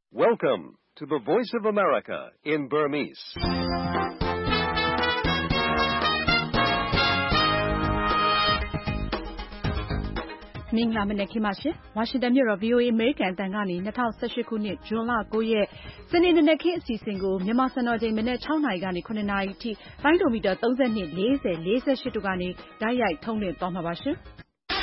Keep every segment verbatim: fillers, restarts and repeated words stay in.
Welcome to the Voice of America in Burmese. ။မင်္ဂလာမနက်ခင်းပါရှင်။ ဝါရှင်တန်မြို့တော် ဗွီအိုအေ အမေရိကန်အသံကနေ၂၀၁၈ခုနှစ်ဇွန်လ၉ရက်စနေနေ့နံနက်ခင်းအစီအစဉ်ကိုမြန်မာစံတော်ချိန်မနက်၆နာရီကနေ၇နာရီအထိလိုင်းဒိုမီတာသုံး၂ ၄၀ ၄၈တို့ကနေတိုက်ရိုက်ထုတ်လွှင့်သွားမှာပါရှင်။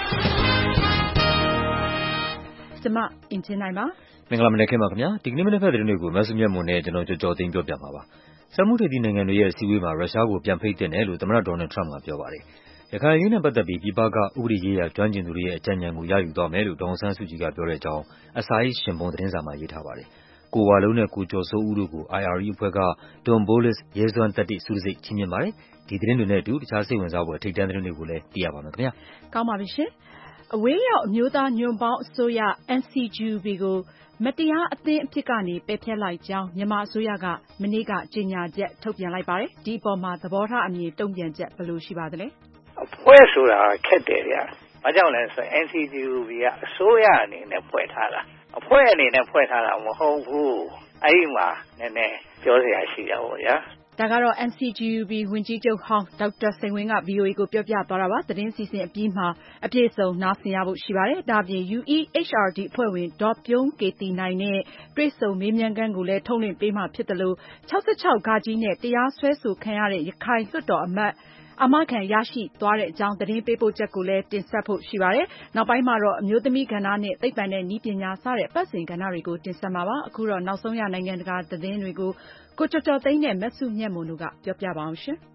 ကျွန်မအင်ဂျင်နိုင်ပါမင်္ဂလာမနက်ခင်းပါခင်ဗျာဒီကနေ့မနက်ဖက်သတင်းတွေကိုမဆုမြတ်မွန်နဲ့ကျွန်တော်ကြော်ကြော်သိမ်းပြောပြမှာပါ။စက်မှုထိပ်သီးနိုင်ငံတွေရဲ့အစည်းအဝေးမှာရုရှားကိုပြန်ဖိတ်သင့်တယ်လို့သမ္မတဒေါ်နယ်ထရမ့်ကပြောပါတယ်။ရခိုင်အရေးနဲ့ပတ်သက်ပြီးပြည်ပကဥပဒေရေးရာကျွမ်းကျင်သူတွေရဲ့အကြံဉာဏ်ကိုရယူသွားမယ်လို့ဒေါ်အောင်ဆန်းစုကြည်ကပြောတဲ့အကြောင်းအစာရေးရှင်ပုံသတင်းစာမှာရေးထားပါတယ်။ကိုဝါလုံးနဲ့ကိုကျော်စိုးဦးတို့ကို I R E အဖွဲ့က Don Bolles ရဲစွမ်းသတ္တိဆုတံဆိပ်ချီးမြှင့်ပါတယ်။ဒီသတင်းတွေနဲ့အတူတခြားစိတ်ဝင်စားဖွယ်ထိပ်တန်းသတင်းတွေကိုလည်းသိရပါမယ်ခင်ဗျာ။ကောင်းပါပြီရှင်။အဝေးရောက်အမျိုးသားညွန့်ပေါင်းအစိုးရ N C G U B ကိုမတရားအသင်းအဖြစ်ကနေပယ်ဖျက်လိုက်ကြောင်းမြန်မာအစိုးရကမနေ့ကကြေညာချက်ထုတ်ပြန်လိုက်ပါတယ်။ဒီအပေါ်မှာသဘောထားအမြင်တုံ့ပြန်ချက်ဘယ်လိုရှိပါသလဲ။အဖွဲ့ဆိုတာခက်တယ်ဗျာ။ဘာကြောင့်လဲဆိုရင် N C G U B ကအစိုးရအနေနဲ့ဖွဲ့ထားတာ။အဖွဲ့အနေနဲ့ဖွဲ့ထားတာမဟုတ်ဘူး။အဲဒီမှာနည်းနည်းပြောစရာရှိတာပေါ့ဗျာ။ဒါကတော့ N C G U B ဝန်ကြီးချုပ်ဟောင်းဒေါက်တာစိန်ဝင်းက ဗွီအိုအေကိုပြောပြသွားတာပါ။သတင်းစီစဉ်အပြီးမှာအပြည့်စုံနားဆင်ရဖို့ရှိပါတယ်။ဒါ့အပြင် U E H R D အဖွဲ့ဝင်ဒေါ်ပြုံးကေတီနိုင်နဲ့တွေ့ဆုံမေးမြန်းခန်းကိုလည်းထုတ်လွှင့်ပေးမှာဖြစ်တယ်လို့၆၆ဃနဲ့တရားစွဲဆိုခံရတဲ့ရခိုင်လွှတ်တော်အမတ်အာမခံရရှိသွားတဲ့အကြောင်းသတင်းပေးပို့ချက်ကိုလည်းတင်ဆက်ဖို့ရှိပါတယ်။နောက်ပိုင်းမှာတော့အမျိုးသမီးကဏ္ဍနဲ့သိပ္ပံနဲ့နည်းပညာစတဲ့အပတ်စဉ်ကဏ္ဍတွေကိုတင်ဆက်မှာပါ။အခုတော့နောက်ဆုံးရနိုင်ငံတကာသတင်းတွေကိုကိုကျော်ကျော်သိန်းနဲ့မဆုမြတ်မွန်တို့ကပြောပြပါအောင်ရှင်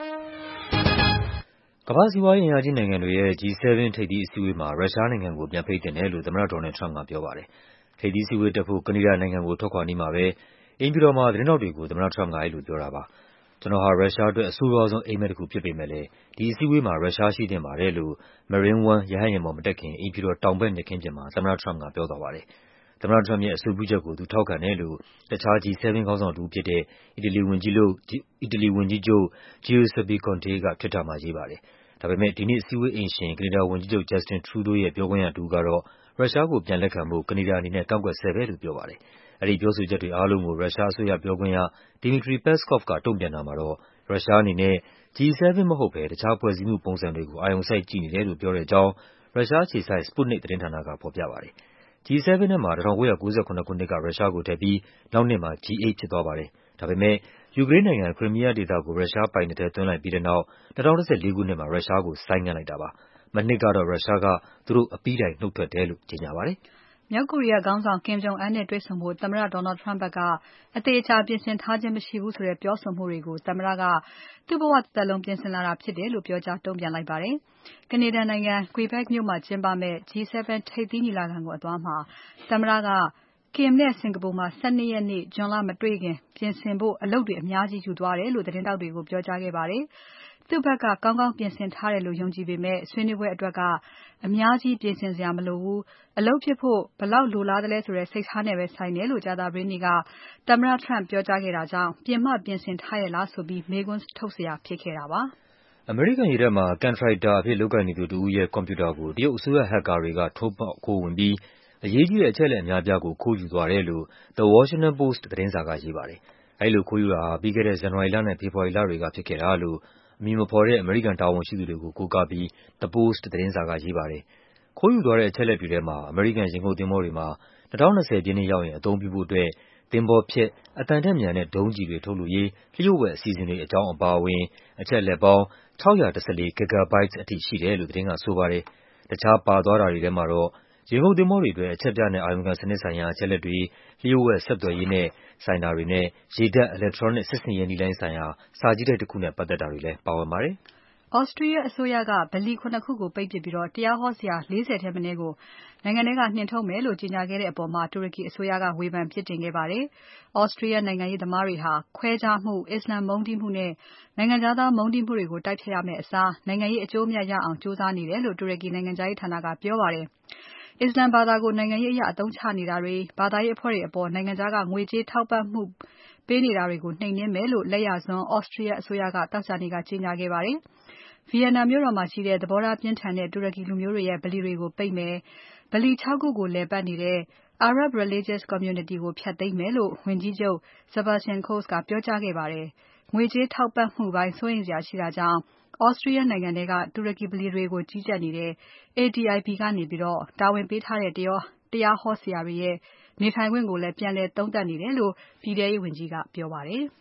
။ကမ္ဘာ့စီးပွားရေးအင်အားကြီးနိုင်ငံတွေရဲ့ G 7 ထိပ်သီးအစည်းအဝေးမှာရုရှားနိုင်ငံကိုပြန်ဖိတ်သင့်တယ်လို့သမ္မတဒေါ်နယ်ထရမ့်ကပြောပါတယ်။ထိပ်သီးအစည်းအဝေးတက်ဖို့ကနေဒါနိုင်ငံကိုထွက်ခွာနီးမှာပဲအိမ်ဖြူတော်မှာသတင်းထောက်တွေကိုသမ္မတထရမ့်ကအဲဒီလိုပြောတာပါ။ကျွန်တော်ဟာရုရှားအတွက်အဆိုးရွားဆုံးအိပ်မက်တစ်ခုဖြစ်ပေမဲ့လည်းဒီအစည်းအဝေးမှာရုရှားရှိသင့်ပါတယ်လို့ Marine One ရဟတ်ယာဉ်ပေါ်မတက်ခင်အိမ်ဖြူတော်တောင်ဘက်မြက်ခင်းပြင်မှာသမ္မတထရမ့်ကပြောသွားပါတယ်။သမ္မတထရမ့်ရဲ့အဆိုပြုချက်ကိုသူထောက်ခံတယ်လို့တခြား G 7 ခေါင်းဆောင်တဦးဖြစ်တဲ့အီတလီဝန်ကြီးချုပ်အီတလီဝန်ကြီးချုပ် Giuseppe Conte က Twitter မှာရေးပါတယ်။ဒါပေမဲ့ဒီနေ့အစည်းအဝေးအိမ်ရှင်ကနေဒါဝန်ကြီးချုပ် Justin Trudeau ရဲ့ပြောခွင့်ရတဦးကတော့ရုရှားကိုပြန်လက်ခံဖို့ကနေဒါအနေနဲ့ကန့်ကွက်ဆဲပဲလို့ပြောပါတယ်။အဲဒီပြောဆိုချက်တွေအားလုံးကိုရုရှားအစိုးရပြောခွင့်ရ Dmitry Peskov ကတုံ့ပြန်တာမှာတော့ရုရှားအနေနဲ့ G 7 မဟုတ်ဘဲတခြားဖွဲ့စည်းမှုပုံစံတွေကိုအာရုံစိုက်ကြည့်နေတယ်လို့ပြောတဲ့အကြောင်းရုရှားအခြေစိုက် Sputnik သတင်းဌာနကဖော်ပြပါတယ်။ G 7 ထဲမှာ၁၉၉၇ခုနှစ်ကရုရှားကိုထည့်ပြီးနောက်နှစ်မှာ G 8 ဖြစ်သွားပါတယ်။ဒါပေမဲ့ယူကရိန်းနိုင်ငံခရိုမီးယားဒေသကိုရုရှားပိုင်နက်ထဲသွင်းလိုက်ပြီးတဲ့နောက်၂၀၁၄ခုနှစ်မှာရုရှားကိုဆိုင်းငံ့လိုက်တာပါ။မနှစ်ကတော့ရုရှားကသူတို့အပြီးတိုင်နုတ်ထွက်တယ်လို့ကြေညာပါတယ်။မြောက်ကိုရီးယားခေါင်းဆောင် Kim Jong Un နဲ့တွေ့ဆုံဖို့သမ္မတ Donald Trump ဘက်ကအသေအချာပြင်ဆင်ထားခြင်းမရှိဘူးဆိုတဲ့ပြောဆိုမှုတွေကိုသမ္မတကသူ့ဘဝတသက်လုံးပြင်ဆင်လာတာဖြစ်တယ်လို့ပြောကြားတုံ့ပြန်လိုက်ပါတယ်။ကနေဒါနိုင်ငံ Quebec မြို့မှာကျင်းပမယ့် G 7 ထိပ်သီးညီလာခံကိုအသွားမှာသမ္မတက Kim နဲ့စင်ကာပူမှာ၁၂ရက်နေ့ဇွန်လမတွေ့ခင်ပြင်ဆင်ဖို့အလုပ်တွေအများကြီးယူသွားတယ်လို့သတင်းထောက်တွေကိုပြောကြားခဲ့ပါတယ်။သူ့ဘက်ကကောင်းကောင်းပြင်ဆင်ထားတယ်လို့ယုံကြည်ပေမဲ့ဆွေးနွေးပွဲအတွက်ကအများကြီးပြင်ဆင်စရာမလိုဘူး။အလုပ်ဖြစ်ဖို့ဘယ်လောက်လိုလားသလဲဆိုတဲ့စိတ်ထားနဲ့ပဲဆိုင်တယ်လို့ကြာသပတေးနေ့ကသမ္မတ Trump ပြောကြားခဲ့တာကြောင့်ပြင်မှပြင်ဆင်ထားရဲ့လားဆိုပြီးမေးခွန်းထုတ်စရာဖြစ်ခဲ့တာပါ။အမေရိကန်ရေတပ်မှာကန်ထရိုက်တာအဖြစ်လုပ်ကိုင်နေသူတဦးရဲ့ကွန်ပျူတာကိုတရုတ်အစိုးရဟက်ကာတွေကထိုးဖောက်ခိုးဝင်ပြီးအရေးကြီးတဲ့အချက်အလက်အများအပြားကိုခိုးယူသွားတယ်လို့ The Washington Post သတင်းစာကရေးပါတယ်။အဲဒီလိုခိုးယူတာဟာပြီးခဲ့တဲ့ဇန်နဝါရီလနဲ့ဖေဖော်ဝါရီလတွေကဖြစ်ခဲ့တာလို့အမည်မဖော်တဲ့အမေရိကန်တာဝန်ရှိသူတွေကိုကိုးကားပြီး The Post သတင်းစာကရေးပါတယ်။ခိုးယူသွားတဲ့အချက်အလက်တွေထဲမှာအမေရိကန်ရေငုပ်သင်္ဘောတွေမှာ၂၀၂၀ပြည့်နှစ်ရောက်ရင်အသုံးပြုဖို့အတွက်သင်္ဘောဖျက်အသံထက်မြန်တဲ့ဒုံးကျည်တွေထုတ်လုပ်ရေးလျှို့ဝှက်အစီအစဉ်တွေအကြောင်းအပါအဝင်အချက်အလက်ပေါင်း၆၁၄ gigabytes အထိရှိတယ်လို့သတင်းကဆိုပါတယ်။တခြားပါသွားတာတွေထဲမှာတော့ရေငုပ်သင်္ဘောတွေအတွက်အချက်ပြနဲ့အာရုံခံစနစ်ဆိုင်ရာအချက်အလက်တွေလျှို့ဝှက်ဆက်သွယ်ရေးနဲ့ဆိုင်တာတွေနဲ့ရေတပ်အီလက်ထရောနစ်စစ်ဆင်ရေးနည်းလမ်းဆိုင်ရာစာကြည့်တိုက်တစ်ခုနဲ့ပတ်သက်တာတွေလည်းပါဝင်ပါတယ်။ Austria အစိုးရကဗလီ ခုနစ် ခုကိုပိတ်ပစ်ပြီးတရားဟောဆရာ၄၀ထက်မနည်းကိုနိုင်ငံထဲကနှင်ထုတ်မယ်လို့ကြေညာခဲ့တဲ့အပေါ်မှာတူရကီအစိုးရကဝေဖန်ပြစ်တင်ခဲ့ပါတယ်။ Austria နိုင်ငံရေးသမားတွေဟာခွဲခြားမှု၊အစ္စလာမ်မုန်းတီးမှုနဲ့နိုင်ငံခြားသားမုန်းတီးမှုတွေကိုတိုက်ဖျက်ရမယ့်အစားနိုင်ငံရေးအကျိုးအမြတ်ရအောင်ကြိုးစားနေတယ်လို့တူရကီနိုင်ငံခြားရေးဌာနကပြောပါတယ်။အစ္စလာမ်ဘာသာကိုနိုင်ငံရေးအရအသုံးချနေတာတွေ၊ဘာသာရေးအဖွဲ့တွေအပေါ်နိုင်ငံခြားကငွေကြေးထောက်ပံ့မှုပေးနေတာတွေကိုနှိမ်နင်းမယ်လို့လက်ယာစွန်း Austria အစိုးရကသောကြာနေ့ကကြေညာခဲ့ပါတယ်။ Vienna မြို့တော်မှာရှိတဲ့သဘောထားပြင်းထန်တဲ့တူရကီလူမျိုးတွေရဲ့ဗလီတွေကိုပိတ်မယ်။ဗလီ ၆ ခုကိုလည်ပတ်နေတဲ့ Arab Religious Community ကိုဖျက်သိမ်းမယ်လို့ဝန်ကြီးချုပ် Sebastian Kurz ကပြောကြားခဲ့ပါတယ်။ငွေကြေးထောက်ပံ့မှုပိုင်းစိုးရိမ်စရာရှိတာကြောင့် Austria နိုင်ငံထဲကတူရကီဗလီတွေကိုကြီးကြပ်နေတဲ့ A T I P ကနေပြီးတော့တာဝန်ပေးထားတဲ့တရားဟောဆရာတွေရဲ့နေထိုင်ခွင့်ကိုလည်းပြန်လည်သုံးသပ်နေတယ်လို့ပြည်ထဲရေးဝန်ကြီးကပြောပါတယ်။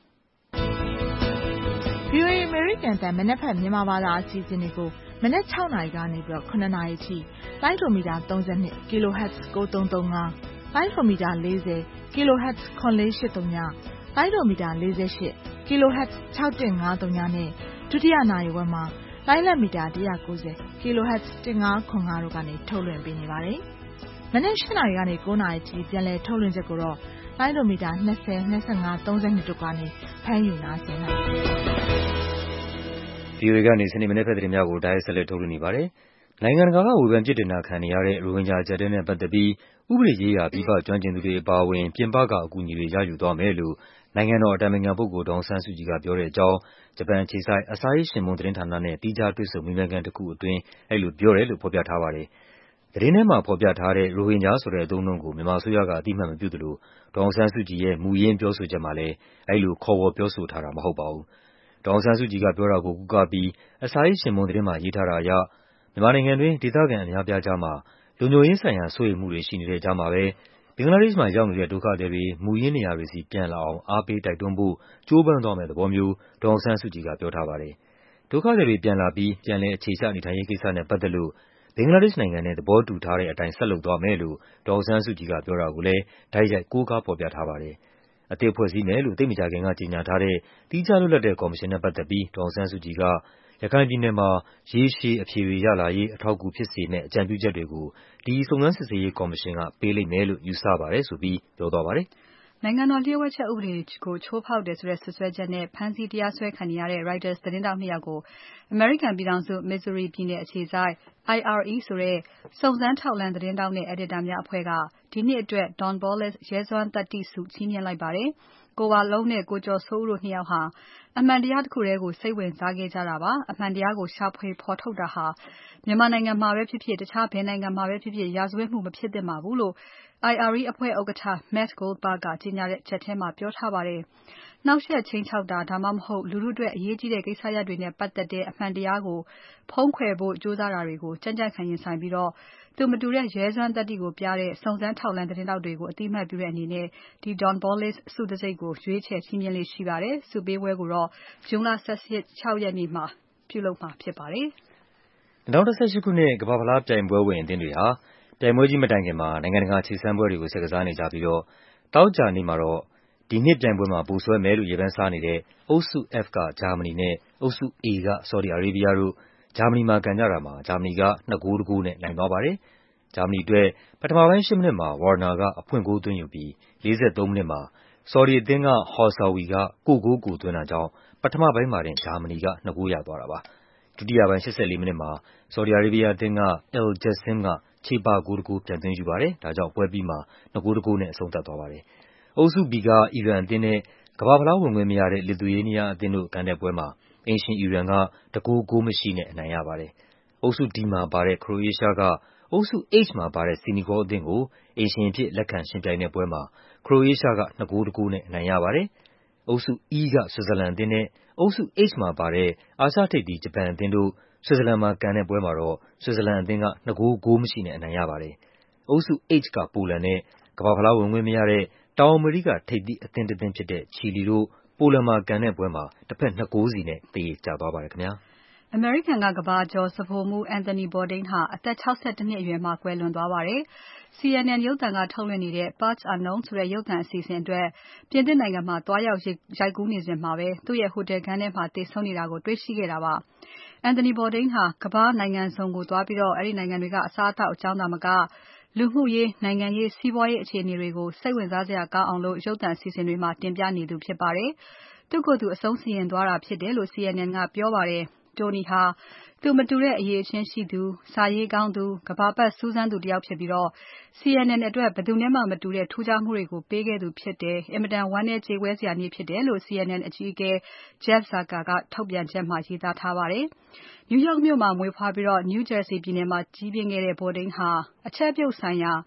V O A American တန်မနက်ဖြန်မြန်မာဘာသာအစီအစဉ်တွေကိုမနက်၆နာရီကနေပြီးတော့ခုနှစ်နာရီထိလိုင်းဒိုမီတာသုံး၂ kilohertz ၉၃၃၅လိုင်းဒိုမီတာ၄၀ kilohertz ခွန်လေး၈၃ညလိုင်းဒိုမီတာ၄၈ kilohertz ၆၁၅၃ညနဲ့ဒုတိယနာရီဝက်မှာလိုင်းလက်မီတာ၁၉၀ kilohertz ၁၅ခွန်၅တို့ကနေထုတ်လွှင့်ပေးနေပါတယ်။မနက်၈နာရီကနေ၉နာရီထိပြန်လည်ထုတ်လွှင့်ချက်ကိုတော့လိုင်းဒိုမီတာ၂၀ ၂၅ ၃၂တို့ကနေဖမ်းယူနားဆင်နိုင်ပါတယ်။ V O A ကနေစနေမနေ့ဖက်သတင်းများကိုတိုက်ရိုက်ဆက်လက်ထုတ်လွှင့်နေပါတယ်။နိုင်ငံတကာကဝေဖန်ပြစ်တင်တာခံနေရတဲ့ရိုဟင်ဂျာအကျပ်အတည်းနဲ့ပတ်သက်ပြီးဥပဒေရေးရာပြည်ပကျွမ်းကျင်သူတွေအပါအဝင်ပြင်ပကအကူအညီတွေရယူသွားမယ်လို့နိုင်ငံတော်အတိုင်ပင်ခံပုဂ္ဂိုလ်ဒေါ်အောင်ဆန်းစုကြည်ကပြောတဲ့အကြောင်းဂျပန်အခြေစိုက်အစာရေးရှင်မွန်သတင်းဌာနနဲ့သီးခြားတွေ့ဆုံမေးမြန်းခန်းတစ်ခုအတွင်းအဲဒီလိုပြောတယ်လို့ဖော်ပြထားပါတယ်။သတင်းထဲမှာဖော်ပြထားတဲ့ရိုဟင်ဂျာဆိုတဲ့အသုံးအနှုန်းကိုမြန်မာအစိုးရကအသိအမှတ်မပြုသလိုဒေါ်အောင်ဆန်းစုကြည်ရဲ့မူရင်းပြောဆိုချက်မှာလည်းအဲဒီလိုခေါ်ဝေါ်ပြောဆိုထားတာမဟုတ်ပါဘူး။ဒေါ်အောင်ဆန်းစုကြည်ကပြောတာကိုကူးကားပြီးအစာရေးရှင်မွန်သတင်းမှာရေးထားတာအရမြန်မာနိုင်ငံတွင်းဒေသခံအများအပြားကြားမှာလုံခြုံရေးဆိုင်ရာစိုးရိမ်မှုတွေရှိနေတဲ့ကြားမှာပဲဘင်္ဂလားဒေ့ရှ်မှာရောက်နေတဲ့ဒုက္ခသည်တွေမူရင်းနေရာတွေဆီပြန်လာအောင်အားပေးတိုက်တွန်းဖို့ကြိုးပမ်းသွားမယ့်သဘောမျိုးဒေါ်အောင်ဆန်းစုကြည်ကပြောထားပါတယ်။ဒုက္ခသည်တွေပြန်လာပြီးပြန်လည်အခြေချနေထိုင်ရေးကိစ္စနဲ့ပတ်သက်လို့ဘင်္ဂလားဒေ့ရှ်နိုင်ငံနဲ့သဘောတူထားတဲ့အတိုင်းဆက်လုပ်သွားမယ်လို့ဒေါ်အောင်ဆန်းစုကြည်ကပြောတာကိုလည်းတိုက်ရိုက်ကိုးကားဖော်ပြထားပါတယ်။အသစ်ဖွဲ့စည်းမယ်လို့သိပ်မကြာခင်ကကြေညာထားတဲ့သီးခြားလွတ်လပ်တဲ့ကော်မရှင်နဲ့ပတ်သက်ပြီးဒေါ်အောင်ဆန်းစုကြည်ကရခိုင်ပြည်နယ်မှာရေရှည်အဖြေတွေရလာရေးအထောက်အကူဖြစ်စေမယ့်အကြံပြုချက်တွေကိုဒီစုံစမ်းစစ်ဆေးရေးကော်မရှင်ကပေးလိမ့်မယ်လို့ယူဆပါတယ်ဆိုပြီးပြောသွားပါတယ်။နိုင်ငံတော်လျှို့ဝှက်ချက်ဥပဒေကိုချိုးဖောက်တယ်ဆိုတဲ့စွပ်စွဲချက်နဲ့ဖမ်းဆီးတရားစွဲခံနေရတဲ့ Reuters သတင်းထောက်နှစ်ယောက်ကိုအမေရိကန်ပြည်ထောင်စု Missouri ပြည်နယ်အခြေစိုက် I R E ဆိုတဲ့စုံစမ်းထောက်လှမ်းသတင်းထောက်နဲ့အယ်ဒီတာများအဖွဲ့ကဒီနှစ်အတွက် Don Bolles ရဲစွမ်းသတ္တိဆုချီးမြှင့်လိုက်ပါတယ်။ကိုဝလုံးနဲ့ကိုကျော်စိုးဦးတို့နှစ်ယောက်ဟာအမှန်တရားတစ်ခုတည်းကိုစိတ်ဝင်စားခဲ့ကြတာပါ။အမှန်တရားကိုရှာဖွေဖော်ထုတ်တာဟာမြန်မာနိုင်ငံမှာပဲဖြစ်ဖြစ်တခြားဘယ်နိုင်ငံမှာပဲဖြစ်ဖြစ်ရာဇဝတ်မှုမဖြစ်သင့်ပါဘူးလို့ I R E အဖွဲ့ဥက္ကဋ္ဌ Matt Goldberg ကကြေညာချက်ထဲမှာပြောထားပါတယ်။နှောက်ယှက်ခြိမ်းခြောက်တာဒါမှမဟုတ်လူထုအတွက်အရေးကြီးတဲ့ကိစ္စရပ်တွေနဲ့ပတ်သက်တဲ့အမှန်တရားကိုဖုံးကွယ်ဖို့ကြိုးစားတာတွေကိုကြံ့ကြံ့ခံရင်ဆိုင်ပြီးတော့သူမတူတဲ့ရဲစွမ်းသတ္တိကိုပြတဲ့စုံစမ်းထောက်လှမ်းသတင်းတောက်တွေကိုအတိအမှတ်ပြုတဲ့အနေနဲ့ဒီ Don Bolles ဆုတံဆိပ်ကိုရွေးချယ်ချီးမြှင့်လေးရှိပါတယ်။ဆုပေးပွဲကိုတော့ဇွန်လ၁၆ရက်နေ့မှာပြုလုပ်မှာဖြစ်ပါတယ်။၂၀၁၈ခုနှစ်ကမ္ဘာ့ဖလားပြိုင်ပွဲဝင်အသင်းတွေဟာပြိုင်ပွဲကြီးမတိုင်ခင်မှာနိုင်ငံတကာခြေစမ်းပွဲတွေကိုဆက်ကစားနေကြပြီးတော့သောကြာနေ့မှာတော့ဒီနှစ်ပြိုင်ပွဲမှာပူဆွဲမယ်လို့ရေပန်းစားနေတဲ့အုပ်စု F ကဂျာမနီနဲ့အုပ်စု A ကဆော်ဒီအာရေးဗီးယားတို့ဂျာမနီမှာကန်ကြတာမှာဂျာမနီက၂ဂိုးတစ်ဂိုးနဲ့နိုင်သွားပါတယ်။ဂျာမနီအတွက်ပထမပိုင်း၈မိနစ်မှာ Werner ကအဖွင့်ဂိုးသွင်းယူပြီး၄၃မိနစ်မှာဆော်ဒီအသင်းက Hossawi ကကိုယ့်ဂိုးကိုယ်သွင်းတာကြောင့်ပထမပိုင်းမှာတင်ဂျာမနီက၂ဂိုးရသွားတာပါ။ဒုတိယပိုင်း၈၄မိနစ်မှာဆော်ဒီအာရေးဗီးယားအသင်းက Al Jassim ကချေပဂိုးတစ်ဂိုးပြန်သွင်းယူပါတယ်။ဒါကြောင့်ပွဲပြီးမှာ၂ဂိုးတစ်ဂိုးနဲ့အဆုံးသတ်သွားပါတယ်။အုပ်စု B ကအီရန်အသင်းနဲ့ကမ္ဘာ့ဖလားဝင်ခွင့်မရတဲ့ Lithuania အသင်းတို့ကန်တဲ့ပွဲမှာအိမ်ရှင်အီရန်ကတစ်ဂိုးဂိုးမရှိနဲ့အနိုင်ရပါတယ်။အုပ်စု D မှာပါတဲ့ Croatia ကအုပ်စု H မှာပါတဲ့ Senegal အသင်းကိုအိမ်ရှင်အဖြစ်လက်ခံယှဉ်ပြိုင်တဲ့ပွဲမှာ Croatia က၂ဂိုးတစ်ဂိုးနဲ့အနိုင်ရပါတယ်။အုပ်စု E ကဆွစ်ဇာလန်အသင်းနဲ့အုပ်စု H မှာပါတဲ့အာရှထိပ်သီးဂျပန်အသင်းတို့ဆွစ်ဇာလန်မှာကန်တဲ့ပွဲမှာတော့ဆွစ်ဇာလန်အသင်းက၂ဂိုးဂိုးမရှိနဲ့အနိုင်ရပါတယ်။အုပ်စု H ကပိုလန်နဲ့ကမ္ဘာ့ဖလားဝင်ခွင့်မရတဲ့တောင်အမေရိကထိပ်သီးအသင်းတစ်သင်းဖြစ်တဲ့ချီလီတို့ပိုလန်မှာကန်တဲ့ပွဲမှာတစ်ဖက်၂ဂိုးစီနဲ့သရေကျသွားပါတယ်ခင်ဗျာ။အမေရိကန်ကကမ္ဘာကျော်စဖိုမှု Anthony Bourdain ဟာအသက်၆၁နှစ်အရွယ်မှာကွယ်လွန်သွားပါတယ်။ C N N ရုပ်သံကထုတ်လွှင့်နေတဲ့ Parts Unknown ဆိုတဲ့ရုပ်သံအစီအစဉ်အတွက်ပြင်သစ်နိုင်ငံမှာသွားရောက်ရိုက်ကူးနေစဉ်မှာပဲသူ့ရဲ့ဟိုတယ်ခန်းထဲမှာသေဆုံးနေတာကိုတွေ့ရှိခဲ့တာပါ။ Anthony Bourdain ဟာကမ္ဘာနိုင်ငံစုံကိုသွားပြီးတော့အဲဒီနိုင်ငံတွေကအစားအသောက်အကြောင်းသာမကလူမှုရေး၊နိုင်ငံရေး၊စီးပွားရေးအခြေအနေတွေကိုစိတ်ဝင်စားစရာကောင်းအောင်လို့ရုပ်သံအစီအစဉ်တွေမှာတင်ပြနေသူဖြစ်ပါတယ်။သူ့ကိုယ်သူအဆုံးစီရင်သွားတာဖြစ်တယ်လို့ C N N ကပြောပါတယ်။ Tony ဟာသူမတူတဲ့အရည်အချင်းရှိသူ၊စာရေးကောင်းသူ၊ကမ္ဘာပတ်စူးစမ်းသူတယောက်ဖြစ်ပြီးတော့ C N N အတွက်ဘယ်သူနဲ့မှမတူတဲ့ထူးခြားမှုတွေကိုပေးခဲ့သူဖြစ်တယ်။အင်မတန်ဝမ်းနည်းကြေကွဲစရာနေ့ဖြစ်တယ်လို့ C N N အကြီးအကဲ Jeff Zucker ကထုတ်ပြန်ချက်မှာရေးသားထားပါတယ်။ New York မြို့မှာမွေးဖွားပြီးတော့ New Jersey ပြည်နယ်မှာကြီးပြင်းခဲ့တဲ့ Bourdain ဟာအချက်အပြုတ်ဆိုင်ရာ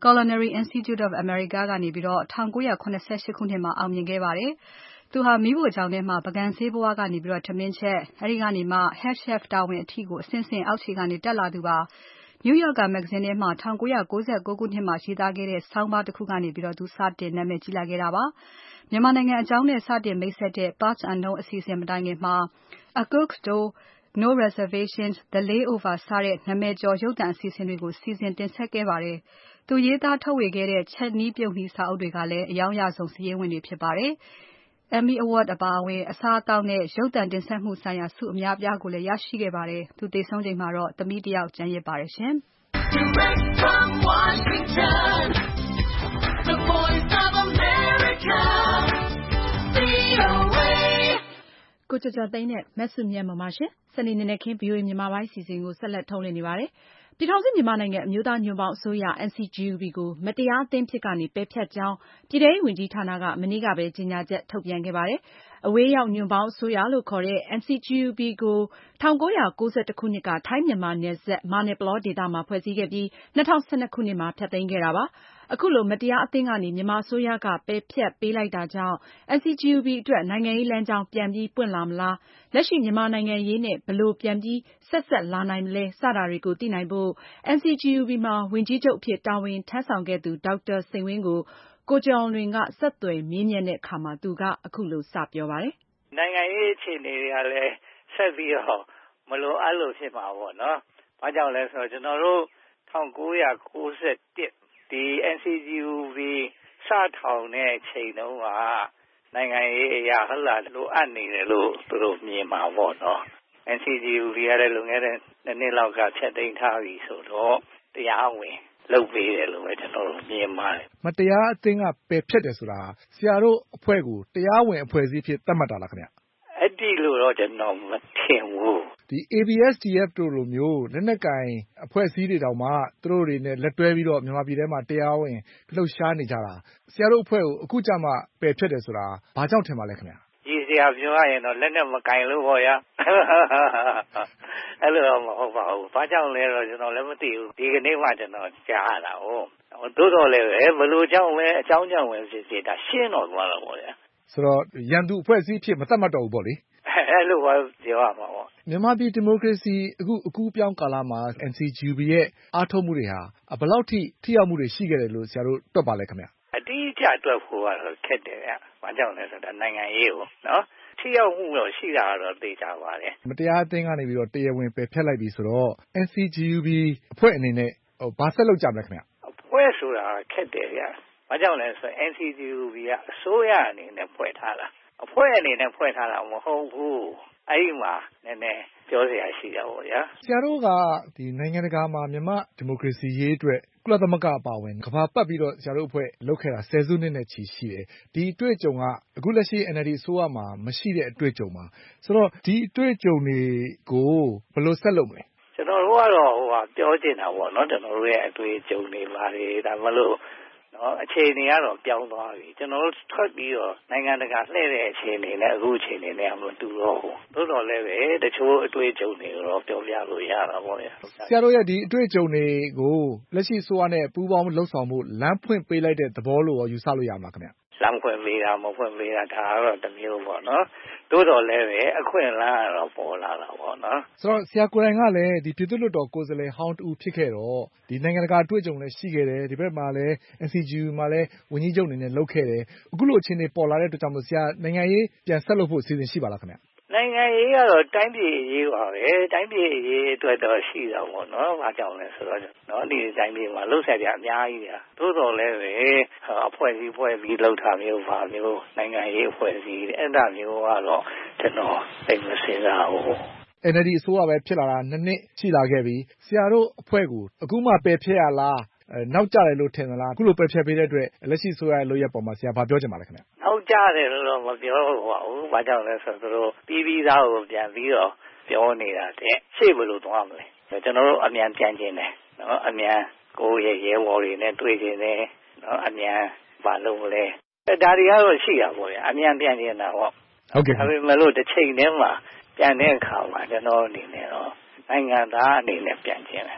Culinary Institute of America ကနေပြီးတော့၁၉၇၈ခုနှစ်မှာအောင်မြင်ခဲ့ပါတယ်။သူဟာမီးဖိုချောင်ထဲမှာပကံဆေးဘဝကနေပြီးတော့ထမင်းချက်အဲဒီကနေမှ head chef တာဝန်အထိကိုအဆင့်ဆင့်အောက်ခြေကနေတက်လာသူပါ။ New Yorker မဂ္ဂဇင်းထဲမှာ၁၉၉၉ခုနှစ်မှာရေးသားခဲ့တဲ့ဆောင်းပါးတစ်ခုကနေပြီးတော့သူစတင်နာမည်ကြီးလာခဲ့တာပါ။မြန်မာနိုင်ငံအကြောင်းနဲ့စတင်မိတ်ဆက်တဲ့ Parts Unknown အစီအစဉ်မတိုင်ခင်မှာ A Cook's Door, No Reservations, The Layover စတဲ့နာမည်ကျော်ရုပ်သံအစီအစဉ်တွေကိုစီစဉ်တင်ဆက်ခဲ့ပါတယ်။သူရေးသားထုတ်ဝေခဲ့တဲ့ချက်နီးပြုတ်နီးစာအုပ်တွေကလည်းအယောင်ရဆုံးစာရင်းဝင်တွေဖြစ်ပါတယ်။ Emmy Award အပါအဝင်အစားအသောက်နဲ့ရုပ်သံတင်ဆက်မှုဆိုင်ရာဆုအများပြားကိုလည်းရရှိခဲ့ပါတယ်။သူသေဆုံးချိန်မှာတော့သမီးတစ်ယောက်ကျန်ရစ်ပါတယ်ရှင်။ Direct from Washington, the voice of America, V O A ကိုကြကြသိန်းနဲ့မဆုမြတ်မမရှင်စနေနေ့နဲ့ခင်း V O A မြန်မာပိုင်းစီစဉ်ကိုဆက်လက်ထုတ်လွှင့်နေပါတယ်။ပြည်ထောင်စုမြန်မာနိုင်ငံအမျိုးသားညွန့်ပေါင်းအစိုးရ N C G U B ကိုမတရားအသင်းဖြစ်ကနေပယ်ဖျက်ကြောင်းပြည်ထောင်စုဝန်ကြီးဌာနကမနေ့ကပဲကြေညာချက်ထုတ်ပြန်ခဲ့ပါတယ်။အဝေးရောက်ညွန့်ပေါင်းအစိုးရလို့ခေါ်တဲ့ N C G U B ကို၁၉၉၁ခုနှစ်ကထိုင်းမြန်မာနယ်စပ်မာနယ်ပလောဒေသမှာဖွဲ့စည်းခဲ့ပြီး၂၀၁၂ခုနှစ်မှာဖျက်သိမ်းခဲ့တာပါ။အခုလိုမတရားအသင်းကနေမြန်မာအစိုးရကပယ်ဖျက်ပေးလိုက်တာကြောင့် N C G U B အတွက်နိုင်ငံရေးလမ်းကြောင်းပြန်ပြီးပွင့်လာမလား၊လက်ရှိမြန်မာနိုင်ငံရေးနဲ့ဘယ်လိုပြန်ပြီးဆက်ဆက်လာနိုင်မလဲစတာတွေကိုသိနိုင်ဖို့ N C G U B မှာဝန်ကြီးချုပ်အဖြစ်တာဝန်ထမ်းဆောင်ခဲ့သူဒေါက်တာစိန်ဝင်းကိုကိုကျော်အောင်လွင်ကဆက်သွယ်မေးမြန်းတဲ့အခါမှာသူကအခုလိုစပြောပါတယ်။နိုင်ငံရေးအခြေအနေတွေကလည်းဆက်ပြီးတော့မလိုအပ်လို့ဖြစ်မှာပေါ့နော်။ဘာကြောင့်လဲဆိုတော့ကျွန်တော်တို့၁၉၉၁ဒီ N C G U B စထောင်တဲ့အချိန်တုန်းကနိုင်ငံရေးအရာဟုတ်လားလိုအပ်နေတယ်လို့သူတို့မြင်မှာပေါ့နော်။ N C G U B ရတဲ့လုံခဲ့တဲ့နှစ်နှစ်လောက်ကဖြတ်သိမ်းထားပြီဆိုတော့တရားဝင်လုပ်ပေးတယ်လို့ပဲကျွန်တော်တို့မြင်ပါတယ်။မတရားအသင်းကပယ်ဖျက်တယ်ဆိုတာဆရာတို့အဖွဲ့ကိုတရားဝင်အဖွဲ့အစည်းဖြစ်သတ်မှတ်တာလားခင်ဗျ။အဲ့ဒီလိုတော့ကျွန်တော်မထင်ဘူး။ဒီ A B S D F တို့လိုမျိုးလက်နက်ကင်အဖွဲ့အစည်းတွေတောင်မှသူတို့တွေနဲ့လက်တွဲပြီးတော့မြန်မာပြည်ထဲမှာတရားဝင်လှုပ်ရှားနေကြတာဆရာတို့အဖွဲ့ကိုအခုကြမှာပယ်ဖျက်တယ်ဆိုတာဘာကြောင့်ထင်ပါလဲခင်ဗျ။ဒီဆရာပြောရရင်တော့လက်နဲ့မကင်လို့ပေါ့ဗျာ။အဲ့လိုတော့မဟုတ်ပါဘူး။ဘာကြောင့်လဲတော့ကျွန်တော်လည်းမသိဘူး။ဒီကနေ့မှကျွန်တော်ကြားရတာဟုတ်။သို့တော်လည်းပဲဘယ်လိုကြောင့်လဲအကြောင်းကြောင့်ဝင်စစ်စစ်ဒါရှင်းတော့သွားတော့ပေါ့ဗျာ။ဆိုတော့ရန်သူအဖွဲ့အစည်းဖြစ်မသတ်မှတ်တော့ဘူးပေါ့လေ။အဲ့လိုပါပြောရမှာပေါ့။မြန်မာပြည်ဒီမိုကရေစီအခုအကူးပြောင်းကာလမှာ N C G U B ရဲ့အားထုတ်မှုတွေဟာဘယ်လောက်ထိထိရောက်မှုတွေရှိခဲ့တယ်လို့ဆရာတို့တွက်ပါလဲခင်ဗျ။အတိအကျတွက်ဖို့ကတော့ခက်တယ်ဗျ။ဘာကြောင့်လဲဆိုတော့နိုင်ငံရေးကိုနော်။ထိရောက်မှုတော့ရှိတာတော့သိကြပါတယ်။မတရားအသင်းကနေပြီးတော့တရားဝင်ပယ်ဖျက်လိုက်ပြီဆိုတော့ N C G U B အဖွဲ့အနေနဲ့ဘာဆက်လုပ်ကြမလဲခင်ဗျ။အဖွဲ့ဆိုတာခက်တယ်ဗျ။ဘာကြောင့်လဲဆိုတော့ N C G U B ကအစိုးရအနေနဲ့ဖွဲ့ထားတာ။အဖွဲ့အနေနဲ့ဖွဲ့ထားတာမဟုတ်ဘူး။အဲ့ဒီမှာနည်းနည်းပြောစရာရှိတာပေါ့ဗျာဆရာတို့ကဒီနိုင်ငံတကာမှာမြန်မာဒီမိုကရေစီရေးအတွက်ကုလသမဂ္ဂအပါအဝင်ကမ္ဘာပတ်ပြီးတော့ဆရာတို့အဖွဲ့လုပ်ခဲ့တာဆယ်စုနှစ်နဲ့ချီရှိတယ်ဒီအတွေ့အကြုံကအခုလက်ရှိ N L D အစိုးရမှာမရှိတဲ့အတွေ့အကြုံပါဆိုတော့ဒီအတွေ့အကြုံတွေကိုဘယ်လိုဆက်လုပ်မလဲကျွန်တော်တို့ကတော့ဟိုဟာပြောချင်တာပေါ့နော်ကျွန်တော်တို့ရဲ့အတွေ့အကြုံတွေပါတယ်ဒါမှမဟုတ်နော်အခြေအနေကတော့ပြောင်းသွားပြီကျွန်တော်တို့ထွက်ပြီးတော့နိုင်ငံတကာလှည့်တဲ့အခြေအနေနဲ့အခုအခြေအနေနဲ့မတူတော့ဘူးသို့တော်လည်းပဲတချို့အတွေ့အကြုံတွေတော့ပြောပြလို့ရတာပေါ့လေဆရာတို့ရဲ့ဒီအတွေ့အကြုံတွေကိုလက်ရှိဆိုရနဲ့ပူးပေါင်းလှုပ်ဆောင်မှုလမ်းဖွင့်ပေးလိုက်တဲ့သဘောလို့ယူဆလို့ရမှာခင်ဗျလမ်းဖွင့်ပေးတာမဖွင့်ပေးတာဒါကတော့တစ်မျိုးပေါ့နော်သို့တော်လည်းပဲအခွင့်အလမ်းကတော့ပေါ်လာတာပေါ့နော်ဆိုတော့ဆရာကိုယ်တိုင်ကလည်းဒီပြည်သူ့လွှတ်တော်ကိုယ်စားလှယ်ဟောင်းတူဖြစ်ခဲ့တော့ဒီနိုင်ငံတကာအတွေ့အကြုံလည်းရှိခဲ့တယ်ဒီဘက်မှာလည်း N C G U မှာလည်းဝန်ကြီးချုပ်အနေနဲ့လုပ်ခဲ့တယ်အခုလိုအခြေအနေပေါ်လာတဲ့အတွက်ကြောင့်မို့ဆရာနိုင်ငံရေးပြန်ဆက်လုပ်ဖို့အစီအစဉ်ရှိပါလားခင်ဗျနိုင်ငံရေးကတော့တိုင်းပြည်ရေးပါပဲတိုင်းပြည်ရေးအတွက်တော့ရှိတာပေါ့နော်။ဘာကြောင့်လဲဆိုတော့နော်ဒီတိုင်းပြည်မှာလှုပ်ဆက်ကြအများကြီးညာသို့တော်လည်းပဲအဖွဲ့အစည်းဖွဲ့ပြီးလှုပ်ထားမျိုးပါမျိုးနိုင်ငံရေးအဖွဲ့အစည်းအဲ့ဒါမျိုးကတော့ကျွန်တော်သိမစင်စားဘူး။ N L D အစိုးရပဲဖြစ်လာတာနှစ်နှစ်ရှိလာခဲ့ပြီဆရာတို့အဖွဲ့ကိုအခုမှပယ်ဖျက်ရလားနောက်ကျတယ်လို့ထင်သလားအခုလိုပယ်ဖျက်ပေးတဲ့အတွက်လက်ရှိဆိုရရဲ့လုပ်ရက်ပေါ်မှာဆရာဘာပြောချင်ပါလဲခင်ဗျနောက်ကျတယ်လို့တော့မပြောပါဘူးဘာကြောင့်လဲဆိုတော့ပြီးပြီးသားကိုပြန်ပြီးတော့ပြောနေတာတဲ့ရှေ့ဘယ်လိုသွားမလဲကျွန်တော်တို့အမြန်ပြန်ကျင်တယ်နော်အမြန်ကိုယ့်ရဲ့ရဲဘော်တွေနဲ့တွေ့ကျင်တယ်နော်အမြန်မလုပ်မလဲဒါတွေကတော့ရှိတာပေါ့ဗျအမြန်ပြန်ကျင်တာပေါ့ဟုတ်ကဲ့ဒါပေမဲ့လို့တစ်ချိန်တည်းမှာပြန်တဲ့အခါမှာကျွန်တော်အနေနဲ့တော့နိုင်ငံသားအနေနဲ့ပြန်ကျင်တယ်ထွ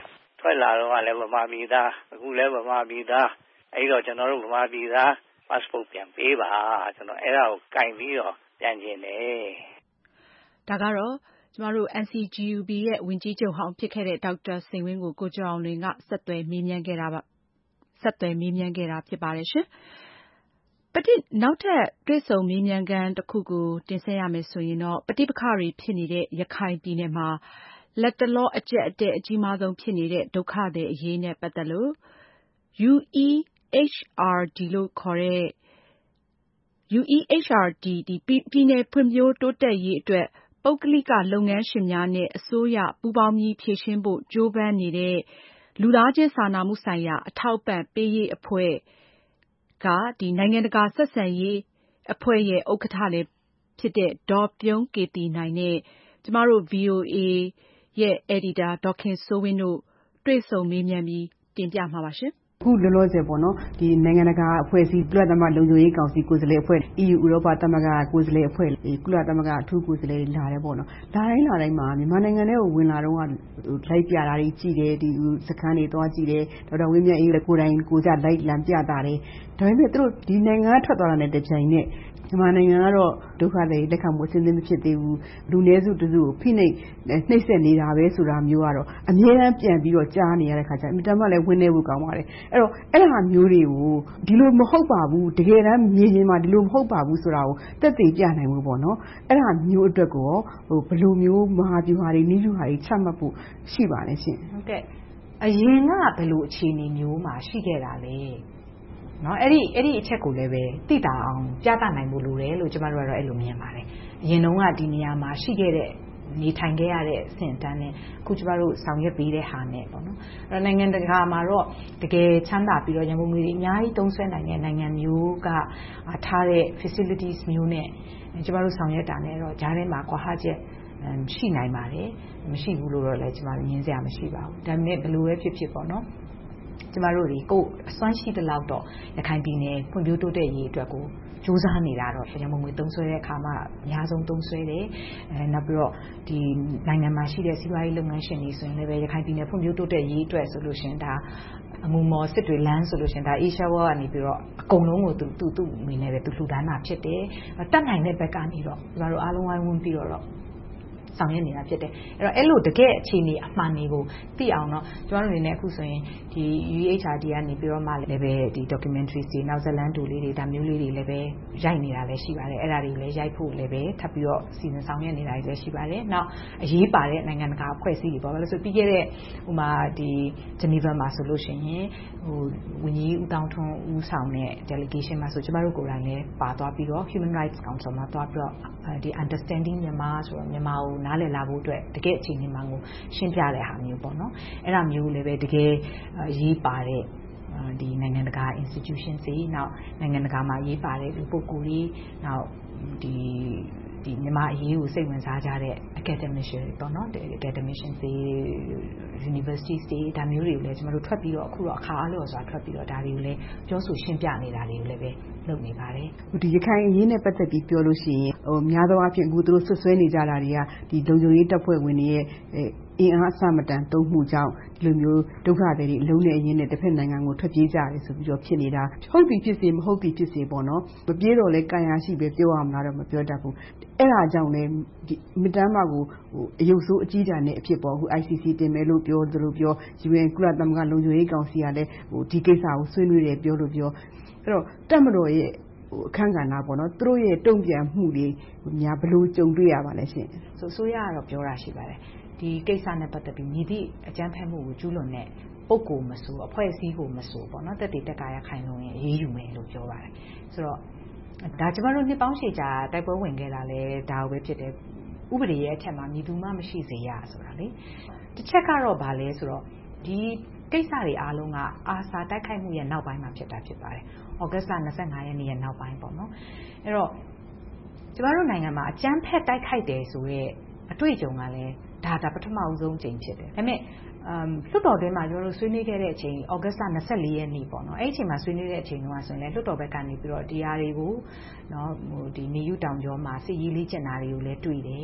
ထွက်လာတော့လည်းဗမာပြည်သားအခုလည်းဗမာပြည်သားအဲ့တော့ကျွန်တော်တို့ဗမာပြည်သား passport ပြန်ပေးပါကျွန်တော်အဲ့ဒါကိုကင်ပြီးတော့ပြန်ကျင်တယ်ဒါကတော့ကျမတို့ N C G U B ရဲ့ဝင်ကြီးချုပ်ဟောင်းဖြစ်ခဲ့တဲ့ဒေါက်တာစိန်ဝင်းကိုကိုကျော်အောင်လွင်ကဆက်သွယ်မေးမြန်းခဲ့တာပါဆက်သွယ်မေးမြန်းခဲ့တာဖြစ်ပါတယ်ရှင်ပဋိနောက်ထပ်တွေ့ဆုံမေးမြန်းခန်းတစ်ခုကိုတင်ဆက်ရမယ်ဆိုရင်တော့ပဋိပက္ခတွေဖြစ်နေတဲ့ရခိုင်ပြည်နယ်မှာလက်တလောအကျက်အတဲ့အကြီးမားဆုံးဖြစ်နေတဲ့ဒုက္ခသည်အရေးနဲ့ပတ်သက်လို့ U E H R D လို့ခေါ်တဲ့ U E H R D ဒီပြည်နယ်ဖွံ့ဖြိုးတိုးတက်ရေးအတွက်ပုဂ္ဂလိကလုပ်ငန်းရှင်များနဲ့အစိုးရပူးပေါင်းပြီးဖြည့်ရှင်းဖို့ကြိုးပမ်းနေတဲ့လူသားချင်းစာနာမှုဆိုင်ရာအထောက်ပံ့ပေးရေးအဖွဲ့ကဒီနိုင်ငံတကာဆက်ဆံရေးအဖွဲ့ရဲ့ဥက္ကဋ္ဌလည်းဖြစ်တဲ့ဒေါ်ပြုံးကေတီနိုင်နဲ့ကျမတို့ V O A ရဲ့ editor ဒေါ်ခင်စိုးဝင်းတို့တွေ့ဆုံမေးမြန်းပြီးတင်ပြမှာပါရှင်ခုလောလောဆယ်ပေါ့နော်ဒီနိုင်ငံတကာအဖွဲ့အစည်းကုလသမဂ္ဂလုံခြုံရေးကောင်စီကိုယ်စားလှယ်အဖွဲ့ E U ဥရောပသမဂ္ဂကိုယ်စားလှယ်အဖွဲ့ကုလသမဂ္ဂအထူးကိုယ်စားလှယ်လာတယ်ပေါ့နော်လာတိုင်းလာတိုင်းမှာမြန်မာနိုင်ငံထဲကိုဝင်လာတော့လိုက်ပြတာတွေကြည့်တယ်ဒီစခန်းတွေသွားကြည့်တယ်ဒေါက်တာဝင်းမြတ်အေးလည်းကိုယ်တိုင်ကိုကြလိုက်လံပြတာတယ်ဒါပေမဲ့သူတို့ဒီနိုင်ငံကထွက်သွားတာနဲ့တပြိုင်နက်မြန်မာနိုင်ငံကတော့ဒုက္ခတွေလက်ခံမှုအဆင်သင့်မဖြစ်သေးဘူးလူနည်းစုတစုကိုဖိနှိပ်နှိပ်စက်နေတာပဲဆိုတာမျိုးကတော့အမြဲတမ်းပြန်ပြီးတော့ကြားနေရတဲ့ခါကျအမြဲတမ်းလည်းဝင်းနေဖို့ကောင်းပါတယ်အဲ့တော့အဲ့ဒါမျိုးတွေကိုဒီလိုမဟုတ်ပါဘူးတကယ်တမ်းမြေပြင်မှာဒီလိုမဟုတ်ပါဘူးဆိုတာကိုသက်သေပြနိုင်မှုပေါ့နော်အဲ့ဒါမျိုးအတွက်ကိုဟိုဘယ်လိုမျိုးမဟာဗျူဟာတွေနည်းဗျူဟာတွေချမှတ်ဖို့ရှိပါလဲရှင်ဟုတ်ကဲ့အရင်ကဘယ်လိုအခြေအနေမျိုးမှာရှိခဲ့တာလဲနော်အဲ့ဒီအဲ့ဒီအချက်ကိုလည်းပဲသိတာအောင်ပြသနိုင်ဖို့လိုတယ်လို့ကျမတို့ကတော့အဲ့လိုမြင်ပါတယ်အရင်တုန်းကဒီနေရာမှာရှိခဲ့တဲ့နေထိုင်ခဲ့ရတဲ့အဆင့်အတန်းနဲ့အခုကျမတို့ဆောင်ရွက်ပေးတဲ့ဟာနဲ့ပေါ့နော်အဲ့တော့နိုင်ငံတကာမှာတော့တကယ်ချမ်းသာပြီးတော့ရန်ကုန်မြို့တွေအများကြီးသုံးစွဲနိုင်တဲ့နိုင်ငံမျိုးကထားတဲ့ facilities မျိုးနဲ့ကျမတို့ဆောင်ရွက်တာနဲ့တော့ဂျားထဲမှာကွာဟချက်ရှိနိုင်ပါတယ်မရှိဘူးလို့တော့လည်းကျမတို့ငင်းစရာမရှိပါဘူးဒါပေမဲ့ဘယ်လိုပဲဖြစ်ဖြစ်ပေါ့နော်ကျမတို့တွေကိုအစွမ်းရှိတဲ့လောက်တော့ရခိုင်ပြည်နယ်ဖွံ့ဖြိုးတိုးတက်ရေးအတွက်ကိုစူးစမ်းနေတာတော့ရမုံငွေသုံးစွဲတဲ့အခါမှာအများဆုံးသုံးစွဲတယ်အဲနောက်ပြီးတော့ဒီနိုင်ငံမှာရှိတဲ့စီးပွားရေးလုပ်ငန်းရှင်တွေဆိုရင်လည်းပဲရခိုင်ပြည်နယ်ဖွံ့ဖြိုးတိုးတက်ရေးအတွက်ဆိုလို့ရှိရင်ဒါအမှုမော်စစ်တွေလမ်းဆိုလို့ရှိရင်ဒါ Asia World ကနေပြီးတော့အကုန်လုံးကိုသူသူသူ့အနေနဲ့ပဲသူလှူဒါန်းတာဖြစ်တယ်တတ်နိုင်တဲ့ဘက်ကနေတော့ကျမတို့အားလုံးဝိုင်းဝန်းပြီးတော့ဆောင်ရွက်နေတာဖြစ်တယ်အဲ့တော့အဲ့လိုတကယ်အခြေအနေအမှန်တွေကိုသိအောင်တော့ကျွန်တော်တို့အနေနဲ့အခုဆိုရင်ဒီ U E H R D ကနေပြီးတော့မှလည်းပဲဒီ documentaries တွေနောက်ဇလန်တူလေးတွေဒါမျိုးလေးတွေလည်းပဲရိုက်နေတာလည်းရှိပါတယ်အဲ့ဒါတွေကိုလည်းရိုက်ဖို့လည်းပဲထပ်ပြီးတော့စီစဉ်ဆောင်ရွက်နေတာလည်းရှိပါတယ်နောက်အရေးပါတဲ့နိုင်ငံတကာအဖွဲ့အစည်းတွေပေါ့ဘာလို့ဆိုပြီးခဲ့တဲ့ဟိုမှာဒီ Geneva မှာဆိုလို့ရှိရင်ဟိုဝန်ကြီးဦးတောင်းထွန်းဦးဆောင်တဲ့ delegation မှာဆိုကျမတို့ကိုယ်တိုင်လည်းပါသွားပြီးတော့ Human Rights Council မှာသွားပြီးတော့ဒီ understanding မြန်မာဆိုတော့မြန်မာကိုနားလည်လာဖို့အတွက်တကယ်အခြေအနေမှန်ကိုရှင်းပြတဲ့ဟာမျိုးပေါ့နော်အဲ့ဒါမျိုးလည်းပဲတကယ်ရေးပါတဲ့ဒီနိုင်ငံတကာ institution တွေနောက်နိုင်ငံတကာမှာရေးပါတဲ့လူပုဂ္ဂိုလ်တွေနောက်ဒီဒီမြန်မာအရေးကိုစိတ်ဝင်စားကြတဲ့ academician တွေပေါ့နော် academician တွေ universities တွေဒါမျိုးတွေကိုလည်းကျွန်တော်တို့ထွက်ပြီးတော့အခုတော့အခါအားလျော်စွာထွက်ပြီးတော့ဒါတွေကိုလည်းပြောဆိုရှင်းပြနေတာတွေကိုလည်းပဲလုပ်နေပါတယ်ဒီရခိုင်အရေးနဲ့ပတ်သက်ပြီးပြောလို့ရှိရင်ဟိုများသောအားဖြင့်အခုသူတို့ဆွဆွဲနေကြတာတွေကဒီလုံခြုံရေးတပ်ဖွဲ့ဝင်တွေရဲ့အင်အားအစမတန်တုံးမှုကြောင့်ဒီလိုမျိုးဒုက္ခတွေအလုံးနဲ့အရင်နဲ့တစ်ဖက်နိုင်ငံကိုထွက်ပြေးကြတယ်ဆိုပြီးတော့ဖြစ်နေတာဟုတ်ပြီဖြစ်စေမဟုတ်ပြီဖြစ်စေပေါ့နော်မပြေတော့လဲကန်ရရှိပဲပြောရမှာတော့မပြောတတ်ဘူးအဲ့ဒါကြောင့်လဲဒီမိတမ်းမကိုဟိုအယုတ်ဆိုးအကြီးတန်းနဲ့အဖြစ်ပေါ့အခု I C C တင်မယ်လို့ပြောသလိုပြော U N ကုလသမဂ္ဂလုံခြုံရေးကောင်စီကလည်းဟိုဒီကိစ္စကိုဆွေးနွေးတယ်ပြောလို့ပြောအဲ့တော့တပ်မတော်ရဲ့ဟိုအခန်းကဏ္ဍပေါ့နော်သူတို့ရဲ့တုံ့ပြန်မှုတွေများဘယ်လိုကြုံတွေ့ရပါလဲရှင်ဆိုဆိုရတော့ပြောတာရှိပါတယ်ဒီကိစ္စနဲ့ပတ်သက်ပြီးမြည်သည့်အကြမ်းဖက်မှုကိုကျူးလွန်တဲ့ပုဂ္ဂိုလ်မဆိုအဖွဲ့အစည်းကိုမဆိုပေါ့နော်တက်တည်တက်ကာရခိုင်လုံးရင်အရေးယူမယ်လို့ပြောပါတယ်ဆိုတော့ဒါကျမတို့နှစ်ပေါင်းရှည်ကြာတိုက်ပွဲဝင်ခဲ့တာလဲဒါပဲဖြစ်တယ်ဥပဒေရဲ့အထက်မှာမြည်သူမှမရှိစေရဆိုတာလေတစ်ချက်ကတော့ဗာလဲဆိုတော့ဒီကိစ္စတွေအားလုံးကအာဆာတိုက်ခိုက်မှုရဲ့နောက်ပိုင်းမှာဖြစ်တာဖြစ်ပါတယ်ဩဂတ်စ်လ၂၅ရက်နေ့ရဲ့နောက်ပိုင်းပေါ့နော်အဲ့တော့ကျမတို့နိုင်ငံမှာအကြမ်းဖက်တိုက်ခိုက်တယ်ဆိုရဲအတွေ့အကြုံကလည်းဒါဒါပထမဦးဆုံးအချိန်ဖြစ်တယ်ဒါပေမဲ့အမ်လွှတ်တော်ထဲမှာကျွန်တော်တို့ဆွေးနွေးခဲ့တဲ့အချိန်ဩဂတ်စ်လ၂၄ရက်နေ့ပေါ့နော်အဲ့ဒီအချိန်မှာဆွေးနွေးတဲ့အချိန်တုန်းကဆိုရင်လည်းလွှတ်တော်ဘက်ကနေပြီးတော့ဒီဟာတွေကိုနော်ဟိုဒီနေယူတောင်ကျော်မှာစစ်ရေးလေးကျင်တာတွေကိုလည်းတွေ့တယ်